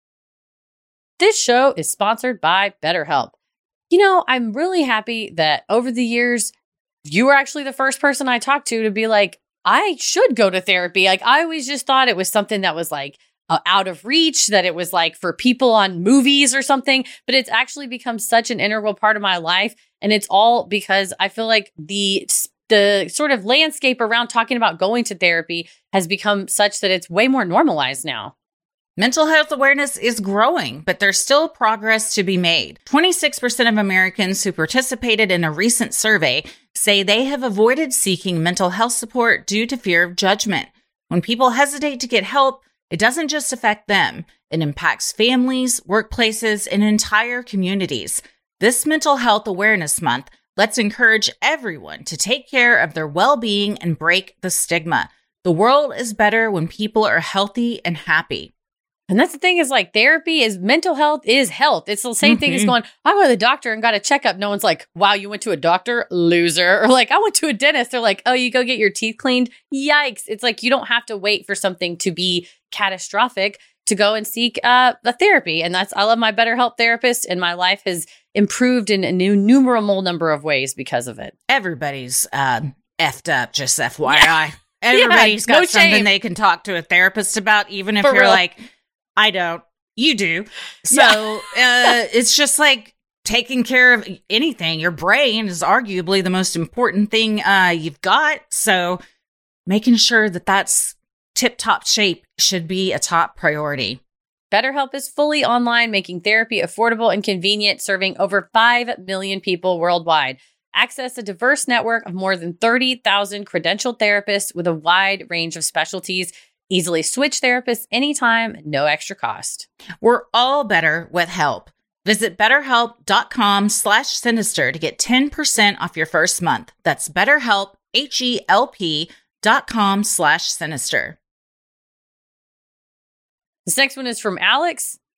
This show is sponsored by BetterHelp. You know, I'm really happy that over the years, you were actually the first person I talked to to be like, I should go to therapy. Like, I always just thought it was something that was like uh, out of reach, that it was like for people on movies or something, but it's actually become such an integral part of my life. And it's all because I feel like the the sort of landscape around talking about going to therapy has become such that it's way more normalized now. Mental health awareness is growing, but there's still progress to be made. twenty-six percent of Americans who participated in a recent survey say they have avoided seeking mental health support due to fear of judgment. When people hesitate to get help, it doesn't just affect them. It impacts families, workplaces, and entire communities. This Mental Health Awareness Month, let's encourage everyone to take care of their well-being and break the stigma. The world is better when people are healthy and happy. And that's the thing, is like therapy is mental health is health. It's the same thing as Mhm. going, I went to the doctor and got a checkup. No one's like, wow, you went to a doctor? Loser. Or like, I went to a dentist. They're like, oh, you go get your teeth cleaned? Yikes. It's like, you don't have to wait for something to be catastrophic to go and seek uh, a therapy. And that's, I love my BetterHelp therapist, and my life has improved in an innumerable number of ways because of it. Everybody's uh, effed up, just F Y I. Everybody's Yeah, got no something shame. they can talk to a therapist about, even if For you're real. like, I don't, you do. So uh, it's just like taking care of anything. Your brain is arguably the most important thing uh, you've got. So making sure that that's tip-top shape should be a top priority. BetterHelp is fully online, making therapy affordable and convenient, serving over five million people worldwide. Access a diverse network of more than thirty thousand credentialed therapists with a wide range of specialties. Easily switch therapists anytime, no extra cost. We're all better with help. Visit betterhelp.com slash sinister to get ten percent off your first month. That's betterhelp, H-E-L-P dot com slash sinister. This next one is from Alex.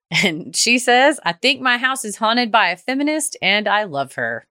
And she says, I think my house is haunted by a feminist and I love her.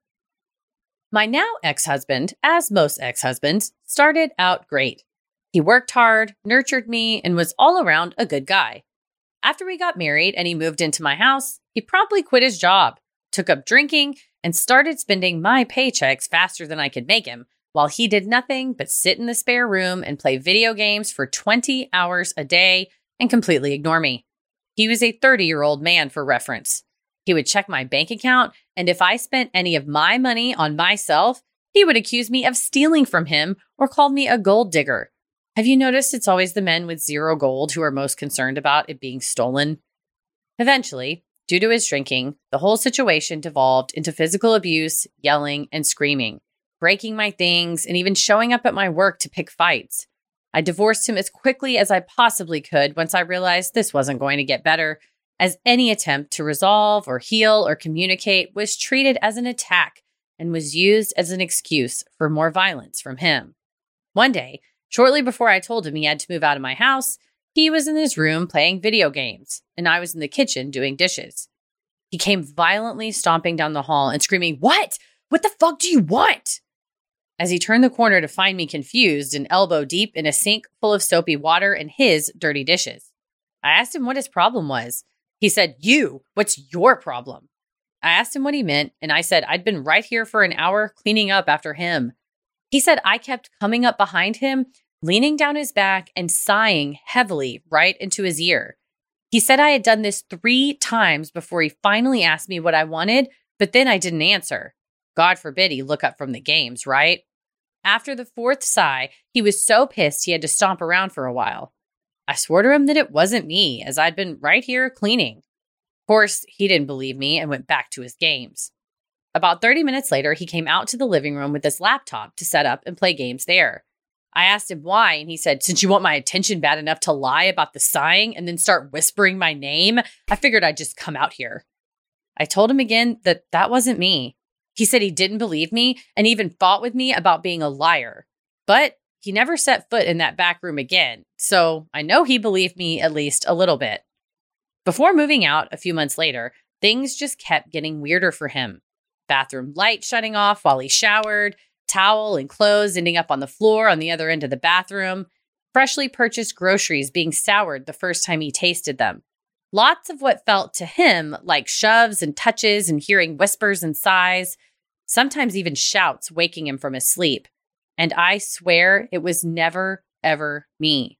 My now ex-husband, as most ex-husbands, started out great. He worked hard, nurtured me, and was all around a good guy. After we got married and he moved into my house, he promptly quit his job, took up drinking, and started spending my paychecks faster than I could make him, while he did nothing but sit in the spare room and play video games for twenty hours a day and completely ignore me. He was a thirty-year-old man, for reference. He would check my bank account, and if I spent any of my money on myself, he would accuse me of stealing from him or call me a gold digger. Have you noticed it's always the men with zero gold who are most concerned about it being stolen? Eventually, due to his drinking, the whole situation devolved into physical abuse, yelling, and screaming, breaking my things, and even showing up at my work to pick fights. I divorced him as quickly as I possibly could once I realized this wasn't going to get better, as any attempt to resolve or heal or communicate was treated as an attack and was used as an excuse for more violence from him. One day, shortly before I told him he had to move out of my house, he was in his room playing video games, and I was in the kitchen doing dishes. He came violently stomping down the hall and screaming, "What? What the fuck do you want?" As he turned the corner to find me confused and elbow deep in a sink full of soapy water and his dirty dishes. I asked him what his problem was. He said, "You, what's your problem?" I asked him what he meant, and I said I'd been right here for an hour cleaning up after him. He said I kept coming up behind him, leaning down his back and sighing heavily right into his ear. He said I had done this three times before he finally asked me what I wanted, but then I didn't answer. God forbid he look up from the games, right? After the fourth sigh, he was so pissed he had to stomp around for a while. I swore to him that it wasn't me, as I'd been right here cleaning. Of course, he didn't believe me and went back to his games. About thirty minutes later, he came out to the living room with his laptop to set up and play games there. I asked him why, and he said, "Since you want my attention bad enough to lie about the sighing and then start whispering my name, I figured I'd just come out here." I told him again that that wasn't me. He said he didn't believe me and even fought with me about being a liar. But he never set foot in that back room again, so I know he believed me at least a little bit. Before moving out a few months later, things just kept getting weirder for him. Bathroom light shutting off while he showered, towel and clothes ending up on the floor on the other end of the bathroom, freshly purchased groceries being soured the first time he tasted them. Lots of what felt to him like shoves and touches and hearing whispers and sighs, sometimes even shouts waking him from his sleep. And I swear it was never, ever me.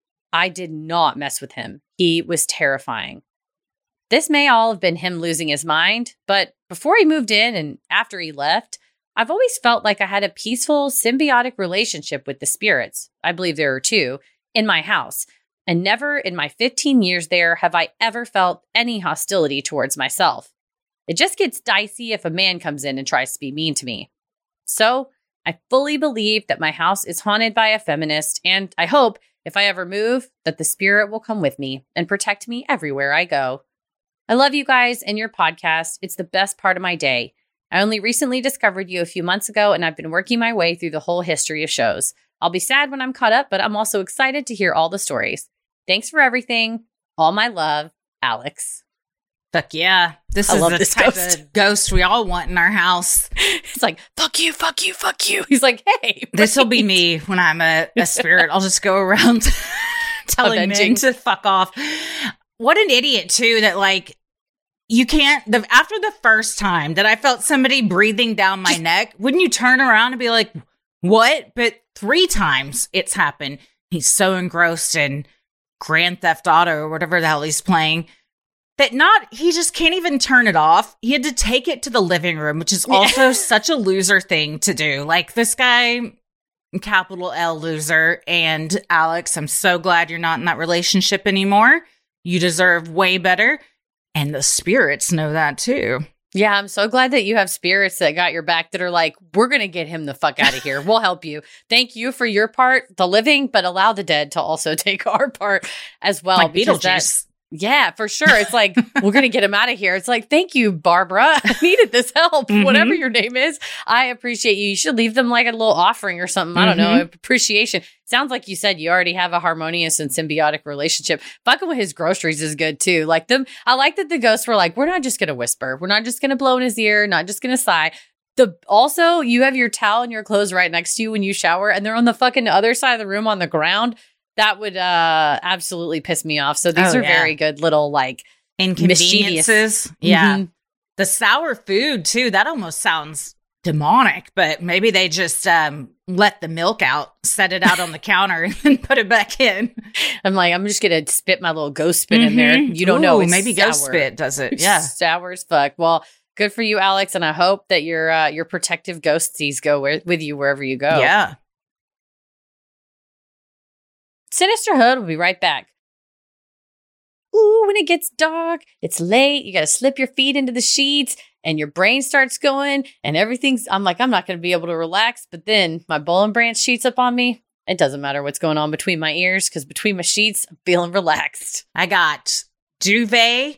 I did not mess with him. He was terrifying. This may all have been him losing his mind, but before he moved in and after he left, I've always felt like I had a peaceful, symbiotic relationship with the spirits, I believe there are two, in my house. And never in my fifteen years there have I ever felt any hostility towards myself. It just gets dicey if a man comes in and tries to be mean to me. So I fully believe that my house is haunted by a feminist, and I hope if I ever move that the spirit will come with me and protect me everywhere I go. I love you guys and your podcast. It's the best part of my day. I only recently discovered you a few months ago, and I've been working my way through the whole history of shows. I'll be sad when I'm caught up, but I'm also excited to hear all the stories. Thanks for everything. All my love, Alex. Fuck yeah. This I is love the this type ghost. of ghost we all want in our house. It's like, fuck you, fuck you, fuck you. He's like, hey. This will be me when I'm a, a spirit. I'll just go around telling Avenging. men to fuck off. What an idiot, too, that like, you can't, the, after the first time that I felt somebody breathing down my neck, wouldn't you turn around and be like, what? But three times it's happened. He's so engrossed in Grand Theft Auto or whatever the hell he's playing that not, he just can't even turn it off. He had to take it to the living room, which is also yeah. such a loser thing to do. Like this guy, capital L loser, and Alex, I'm so glad you're not in that relationship anymore. You deserve way better. And the spirits know that too. Yeah, I'm so glad that you have spirits that got your back that are like, we're going to get him the fuck out of here. We'll help you. Thank you for your part, the living, but allow the dead to also take our part as well. Like because Beetlejuice. Yeah, for sure. It's like, we're going to get him out of here. It's like, thank you, Barbara. I needed this help. Mm-hmm. Whatever your name is, I appreciate you. You should leave them like a little offering or something. I don't mm-hmm. know. Appreciation. Sounds like you said you already have a harmonious and symbiotic relationship. Fucking with his groceries is good too. Like them. I like that the ghosts were like, we're not just going to whisper. We're not just going to blow in his ear. Not just going to sigh. The also, you have your towel and your clothes right next to you when you shower, and they're on the fucking other side of the room on the ground. That would uh, absolutely piss me off. So these oh, are yeah. very good little like inconveniences. Yeah. Mm-hmm. The sour food too. That almost sounds demonic, but maybe they just um, let the milk out, set it out on the counter and then put it back in. I'm like, I'm just going to spit my little ghost spit mm-hmm. in there. You don't Ooh, know. It's maybe sour. Ghost spit does it. Yeah. Sour as fuck. Well, good for you, Alex. And I hope that your, uh, your protective ghosties go where- with you wherever you go. Yeah. Sinisterhood will be right back. Ooh, when it gets dark, it's late, you got to slip your feet into the sheets and your brain starts going and everything's, I'm like, I'm not going to be able to relax. But then my Boll and Branch sheets up on me. It doesn't matter what's going on between my ears because between my sheets, I'm feeling relaxed. I got duvet,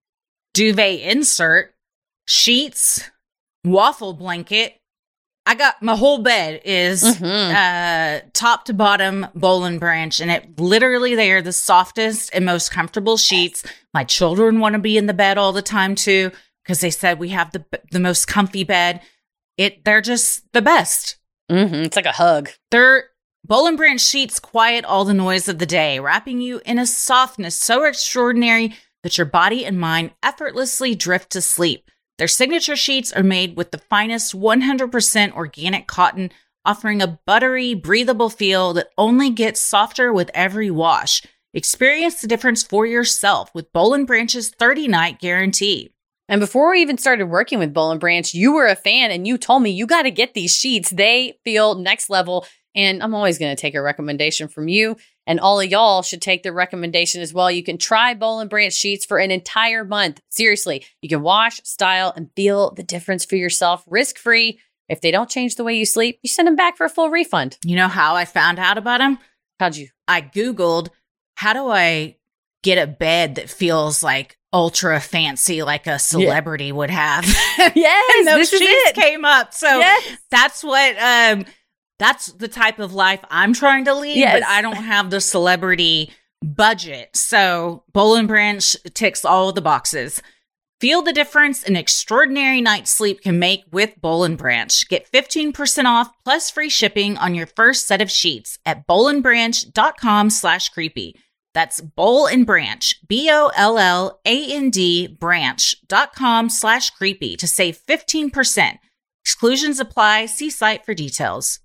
duvet insert, sheets, waffle blanket. I got my whole bed is mm-hmm. uh, top to bottom Boll and Branch, and it literally they are the softest and most comfortable sheets. My children want to be in the bed all the time too because they said we have the the most comfy bed. It they're just the best. Mm-hmm. It's like a hug. They're Boll and Branch sheets quiet all the noise of the day, wrapping you in a softness so extraordinary that your body and mind effortlessly drift to sleep. Their signature sheets are made with the finest one hundred percent organic cotton, offering a buttery, breathable feel that only gets softer with every wash. Experience the difference for yourself with Boll and Branch's thirty-night guarantee. And before we even started working with Boll and Branch, you were a fan and you told me you got to get these sheets. They feel next level. And I'm always going to take a recommendation from you. And all of y'all should take the recommendation as well. You can try Boll and Branch sheets for an entire month. Seriously, you can wash, style, and feel the difference for yourself risk-free. If they don't change the way you sleep, you send them back for a full refund. You know how I found out about them? How'd you? I Googled, how do I get a bed that feels like ultra fancy like a celebrity yeah. would have? Yes, and those this sheets is it. came up. So yes. that's what... um That's the type of life I'm trying to lead, yes. but I don't have the celebrity budget. So Boll and Branch ticks all of the boxes. Feel the difference an extraordinary night's sleep can make with Boll and Branch. Get fifteen percent off plus free shipping on your first set of sheets at bollandbranch.com slash creepy. That's Boll and Branch, B O L L A N D branch.com slash creepy to save fifteen percent. Exclusions apply. See site for details.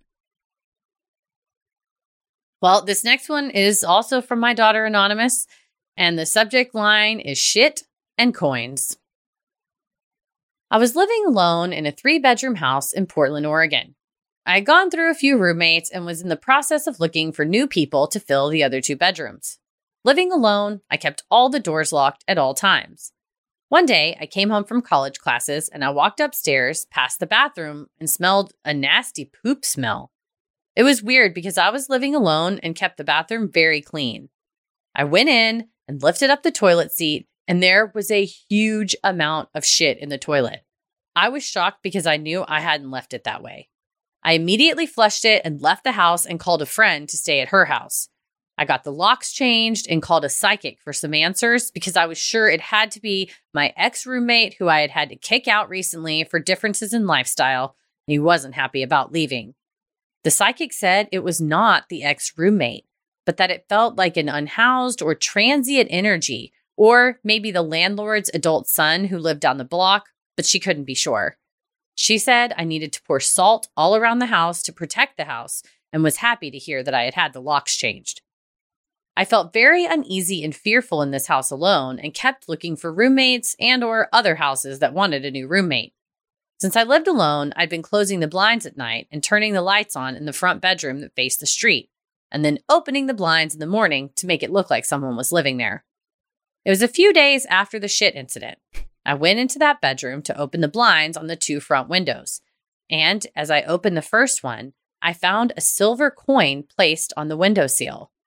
Well, this next one is also from my daughter, Anonymous, and the subject line is shit and coins. I was living alone in a three-bedroom house in Portland, Oregon. I had gone through a few roommates and was in the process of looking for new people to fill the other two bedrooms. Living alone, I kept all the doors locked at all times. One day, I came home from college classes and I walked upstairs past the bathroom and smelled a nasty poop smell. It was weird because I was living alone and kept the bathroom very clean. I went in and lifted up the toilet seat, and there was a huge amount of shit in the toilet. I was shocked because I knew I hadn't left it that way. I immediately flushed it and left the house and called a friend to stay at her house. I got the locks changed and called a psychic for some answers because I was sure it had to be my ex-roommate who I had had to kick out recently for differences in lifestyle, and he wasn't happy about leaving. The psychic said it was not the ex-roommate, but that it felt like an unhoused or transient energy, or maybe the landlord's adult son who lived down the block, but she couldn't be sure. She said I needed to pour salt all around the house to protect the house and was happy to hear that I had had the locks changed. I felt very uneasy and fearful in this house alone and kept looking for roommates and or other houses that wanted a new roommate. Since I lived alone, I'd been closing the blinds at night and turning the lights on in the front bedroom that faced the street, and then opening the blinds in the morning to make it look like someone was living there. It was a few days after the shit incident. I went into that bedroom to open the blinds on the two front windows, and as I opened the first one, I found a silver coin placed on the windowsill.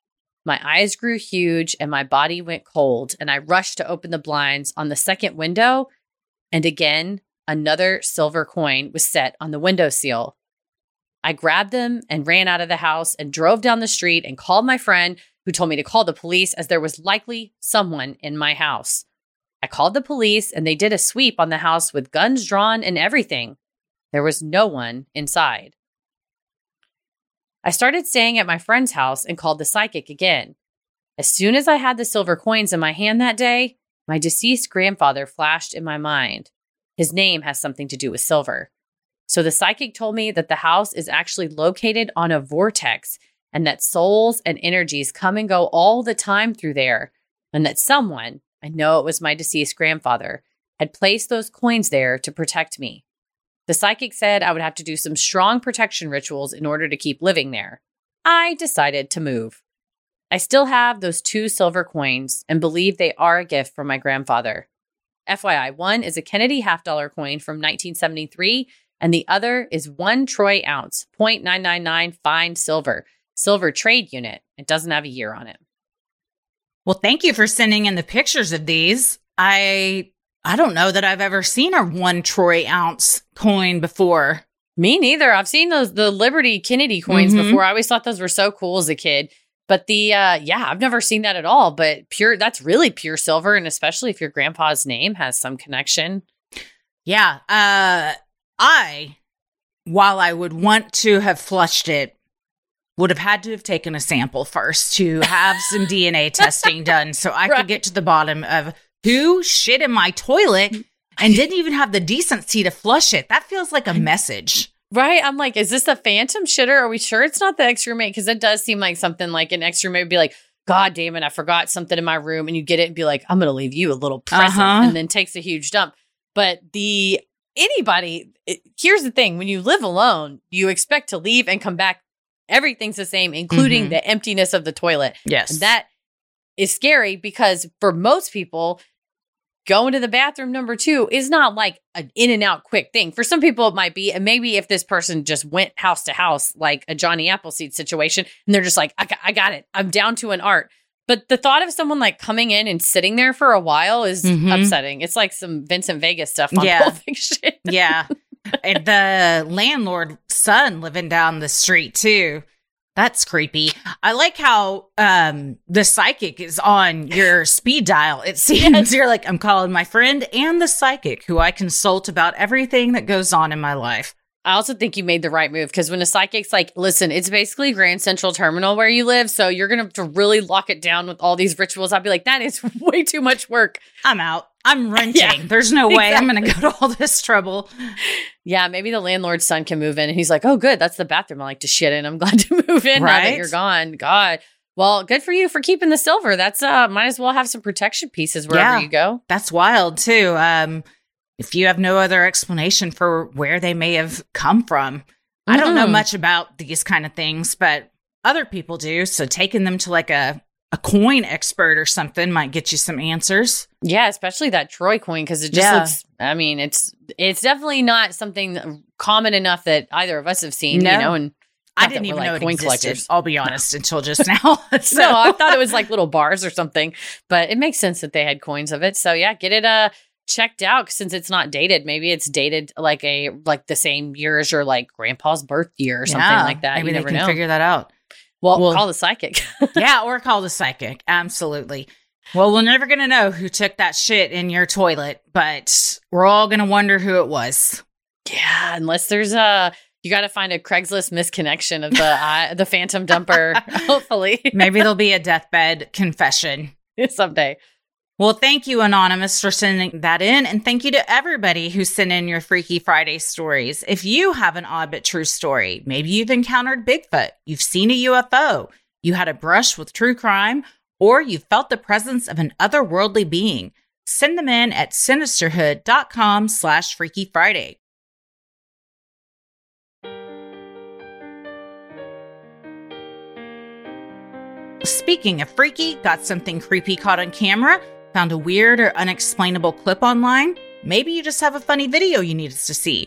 My eyes grew huge and my body went cold, and I rushed to open the blinds on the second window, and again, another silver coin was set on the windowsill. I grabbed them and ran out of the house and drove down the street and called my friend, who told me to call the police as there was likely someone in my house. I called the police and they did a sweep on the house with guns drawn and everything. There was no one inside. I started staying at my friend's house and called the psychic again. As soon as I had the silver coins in my hand that day, my deceased grandfather flashed in my mind. His name has something to do with silver. So the psychic told me that the house is actually located on a vortex and that souls and energies come and go all the time through there, and that someone, I know it was my deceased grandfather, had placed those coins there to protect me. The psychic said I would have to do some strong protection rituals in order to keep living there. I decided to move. I still have those two silver coins and believe they are a gift from my grandfather. F Y I, one is a Kennedy half-dollar coin from nineteen seventy-three, and the other is one troy ounce, zero point nine nine nine fine silver, silver trade unit. It doesn't have a year on it. Well, thank you for sending in the pictures of these. I I don't know that I've ever seen a one troy ounce coin before. Me neither. I've seen those the Liberty Kennedy coins mm-hmm. before. I always thought those were so cool as a kid. But the uh, yeah, I've never seen that at all. But pure, that's really pure silver, and especially if your grandpa's name has some connection. Yeah, uh, I, while I would want to have flushed it, would have had to have taken a sample first to have some D N A testing done so I right. could get to the bottom of who shit in my toilet and didn't even have the decency to flush it. That feels like a message. Right? I'm like, is this a phantom shitter? Are we sure it's not the ex-roommate? Because it does seem like something like an ex-roommate would be like, God damn it, I forgot something in my room. And you get it and be like, I'm going to leave you a little present, uh-huh. and then takes a huge dump. But the anybody, it, here's the thing. When you live alone, you expect to leave and come back. Everything's the same, including mm-hmm. the emptiness of the toilet. Yes. And that is scary because for most people, going to the bathroom number two is not like an in and out quick thing. For some people, it might be. And maybe if this person just went house to house, like a Johnny Appleseed situation, and they're just like, I got, I got it. I'm down to an art. But the thought of someone like coming in and sitting there for a while is mm-hmm. upsetting. It's like some Vincent Vegas stuff on yeah. Pulp Fiction. Yeah. And the landlord's son living down the street too. That's creepy. I like how um, the psychic is on your speed dial. It seems yes. you're like, I'm calling my friend and the psychic who I consult about everything that goes on in my life. I also think you made the right move because when a psychic's like, listen, it's basically Grand Central Terminal where you live, so you're going to have to really lock it down with all these rituals. I'd be like, that is way too much work. I'm out. I'm renting. Yeah, There's no way exactly. I'm going to go to all this trouble. Yeah, maybe the landlord's son can move in. And he's like, oh, good. That's the bathroom I like to shit in. I'm glad to move in right? now that you're gone. God. Well, good for you for keeping the silver. That's uh, might as well have some protection pieces wherever yeah, you go. That's wild, too. Um, if you have no other explanation for where they may have come from. Mm-hmm. I don't know much about these kind of things, but other people do. So taking them to like a A coin expert or something might get you some answers. Yeah, especially that Troy coin because it just yeah. looks, I mean, it's it's definitely not something common enough that either of us have seen, no. you know, and I didn't even like know it coin existed, collectors. I'll be honest, until just now. So. No, I thought it was like little bars or something, but it makes sense that they had coins of it. So yeah, get it uh checked out since it's not dated. Maybe it's dated like a like the same year as your like grandpa's birth year or something yeah, like that. Maybe you they never can know. figure that out. Well, well, call the psychic. Yeah, or call the psychic. Absolutely. Well, we're never going to know who took that shit in your toilet, but we're all going to wonder who it was. Yeah, unless there's a, you got to find a Craigslist misconnection of the uh, the phantom dumper, hopefully. Maybe there'll be a deathbed confession. Someday. Well, thank you, Anonymous, for sending that in. And thank you to everybody who sent in your Freaky Friday stories. If you have an odd but true story, maybe you've encountered Bigfoot, you've seen a U F O, you had a brush with true crime, or you felt the presence of an otherworldly being, send them in at sinisterhood.com slash Freaky Friday. Speaking of freaky, got something creepy caught on camera? Found a weird or unexplainable clip online? Maybe you just have a funny video you need us to see.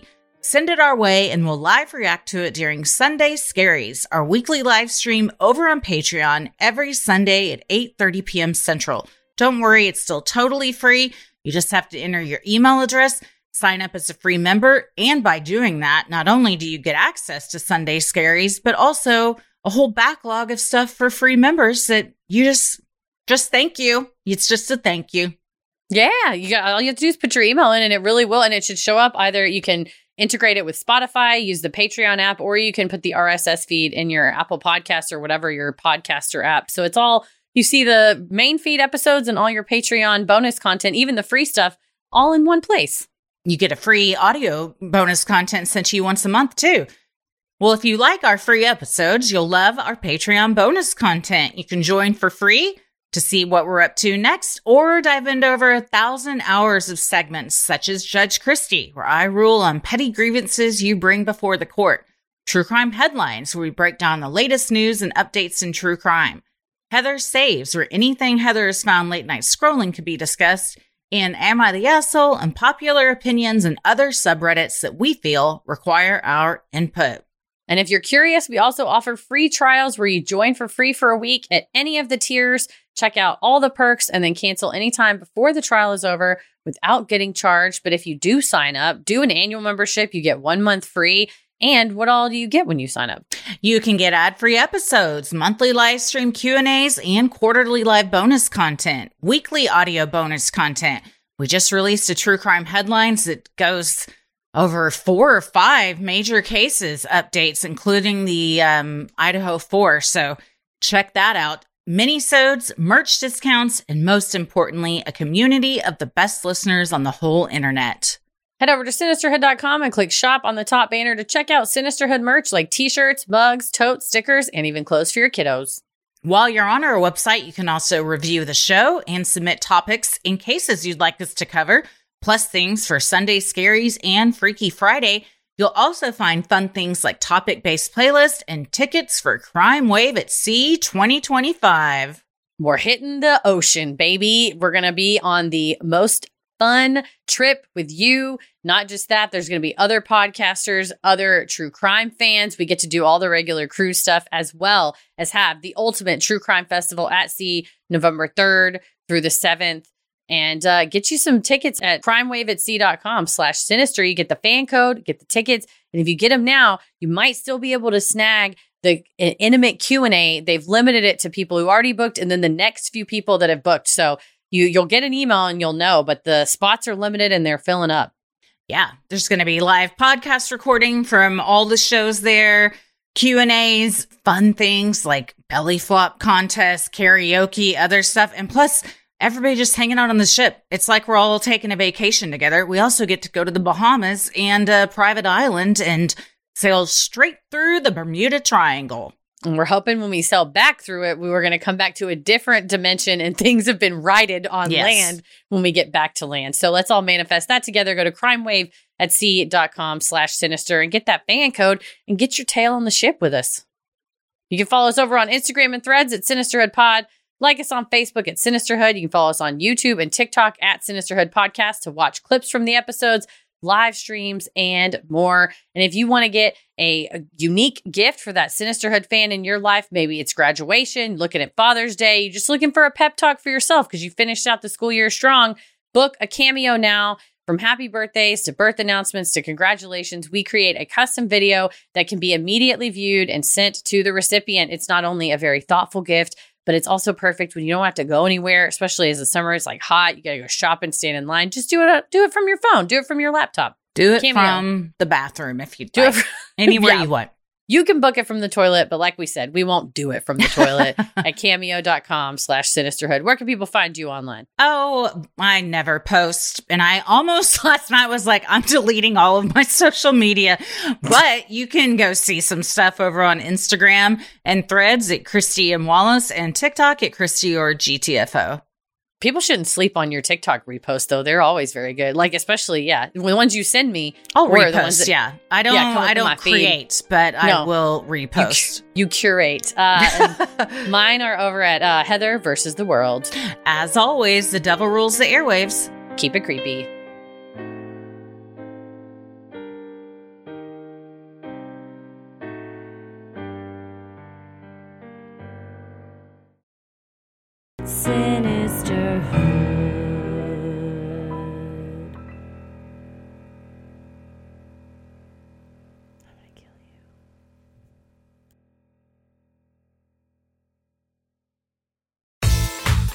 Send it our way and we'll live react to it during Sunday Scaries, our weekly live stream over on Patreon every Sunday at eight thirty p.m. Central. Don't worry, it's still totally free. You just have to enter your email address, sign up as a free member, and by doing that, not only do you get access to Sunday Scaries, but also a whole backlog of stuff for free members that you just, just thank you. It's just a thank you. Yeah, you got all you have to do is put your email in and it really will. And it should show up. Either you can integrate it with Spotify, use the Patreon app, or you can put the R S S feed in your Apple Podcasts or whatever your podcaster app. So it's all, you see the main feed episodes and all your Patreon bonus content, even the free stuff, all in one place. You get a free audio bonus content sent to you once a month too. Well, if you like our free episodes, you'll love our Patreon bonus content. You can join for free to see what we're up to next, or dive into over a thousand hours of segments such as Judge Christie, where I rule on petty grievances you bring before the court. True Crime Headlines, where we break down the latest news and updates in true crime. Heather Saves, where anything Heather has found late night scrolling could be discussed. And Am I the Asshole? And popular opinions and other subreddits that we feel require our input. And if you're curious, we also offer free trials where you join for free for a week at any of the tiers, check out all the perks, and then cancel anytime before the trial is over without getting charged. But if you do sign up, do an annual membership, you get one month free. And what all do you get when you sign up? You can get ad-free episodes, monthly live stream Q and A's, and quarterly live bonus content, weekly audio bonus content. We just released a True Crime Headlines that goes over four or five major cases updates, including the um, Idaho four. So check that out. Minisodes, merch discounts, and most importantly, a community of the best listeners on the whole internet. Head over to Sinisterhood dot com and click shop on the top banner to check out Sinisterhood merch like t-shirts, mugs, totes, stickers, and even clothes for your kiddos. While you're on our website, you can also review the show and submit topics and cases you'd like us to cover, plus things for Sunday Scaries and Freaky Friday. You'll also find fun things like topic-based playlist and tickets for Crime Wave at Sea twenty twenty-five. We're hitting the ocean, baby. We're going to be on the most fun trip with you. Not just that, there's going to be other podcasters, other true crime fans. We get to do all the regular cruise stuff, as well as have the ultimate true crime festival at sea November third through the seventh. And uh, get you some tickets at crimewaveatsea.com slash sinister. You get the fan code, get the tickets. And if you get them now, you might still be able to snag the intimate Q and A. They've limited it to people who already booked and then the next few people that have booked. So you, you'll get an email and you'll know, but the spots are limited and they're filling up. Yeah, there's going to be live podcast recording from all the shows there, Q and A's, fun things like belly flop contest, karaoke, other stuff. And plus, everybody just hanging out on the ship. It's like we're all taking a vacation together. We also get to go to the Bahamas and a private island and sail straight through the Bermuda Triangle. And we're hoping when we sail back through it, we were going to come back to a different dimension and things have been righted on yes. land when we get back to land. So let's all manifest that together. Go to crimewaveatsea.com slash sinister and get that fan code and get your tail on the ship with us. You can follow us over on Instagram and Threads at Sinisterhood Pod. Like us on Facebook at Sinisterhood. You can follow us on YouTube and TikTok at Sinisterhood Podcast to watch clips from the episodes, live streams, and more. And if you want to get a, a unique gift for that Sinisterhood fan in your life, maybe it's graduation, looking at Father's Day, you're just looking for a pep talk for yourself because you finished out the school year strong, book a Cameo now. From happy birthdays to birth announcements to congratulations, we create a custom video that can be immediately viewed and sent to the recipient. It's not only a very thoughtful gift, but it's also perfect when you don't have to go anywhere, especially as the summer is like hot. You got to go shopping, stand in line. Just do it. Do it from your phone. Do it from your laptop. Do it Cameo. From the bathroom if you do like. it from, anywhere yeah. you want. You can book it from the toilet, but like we said, we won't do it from the toilet at cameo.com slash sinisterhood. Where can people find you online? Oh, I never post. And I almost last night was like, I'm deleting all of my social media. But you can go see some stuff over on Instagram and Threads at Christy M. Wallace and TikTok at Christy or G T F O. People shouldn't sleep on your TikTok reposts, though. They're always very good. Like, especially, yeah, the ones you send me. I'll repost, the ones that, yeah. I don't, yeah, I don't create, but no. I will repost. You, you curate. Uh, mine are over at uh, Heather versus the World. As always, the devil rules the airwaves. Keep it creepy.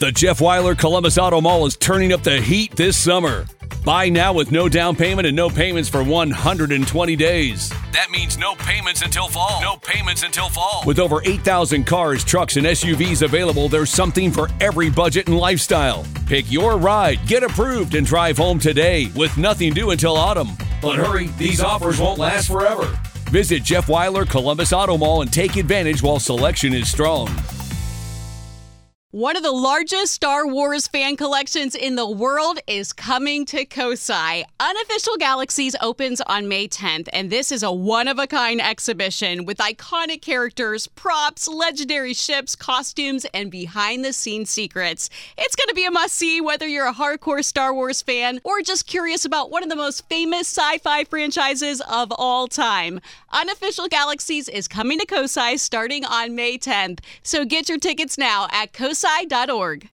The Jeff Weiler Columbus Auto Mall is turning up the heat this summer. Buy now with no down payment and no payments for one hundred twenty days. That means no payments until fall. No payments until fall. With over eight thousand cars, trucks, and S U Vs available, there's something for every budget and lifestyle. Pick your ride, get approved, and drive home today with nothing due until autumn. But hurry, these offers won't last forever. Visit Jeff Weiler Columbus Auto Mall and take advantage while selection is strong. One of the largest Star Wars fan collections in the world is coming to Kosai. Unofficial Galaxies opens on May tenth, and this is a one-of-a-kind exhibition with iconic characters, props, legendary ships, costumes, and behind-the-scenes secrets. It's going to be a must-see whether you're a hardcore Star Wars fan or just curious about one of the most famous sci-fi franchises of all time. Unofficial Galaxies is coming to Kosai starting on May tenth, so get your tickets now at kosai dot org.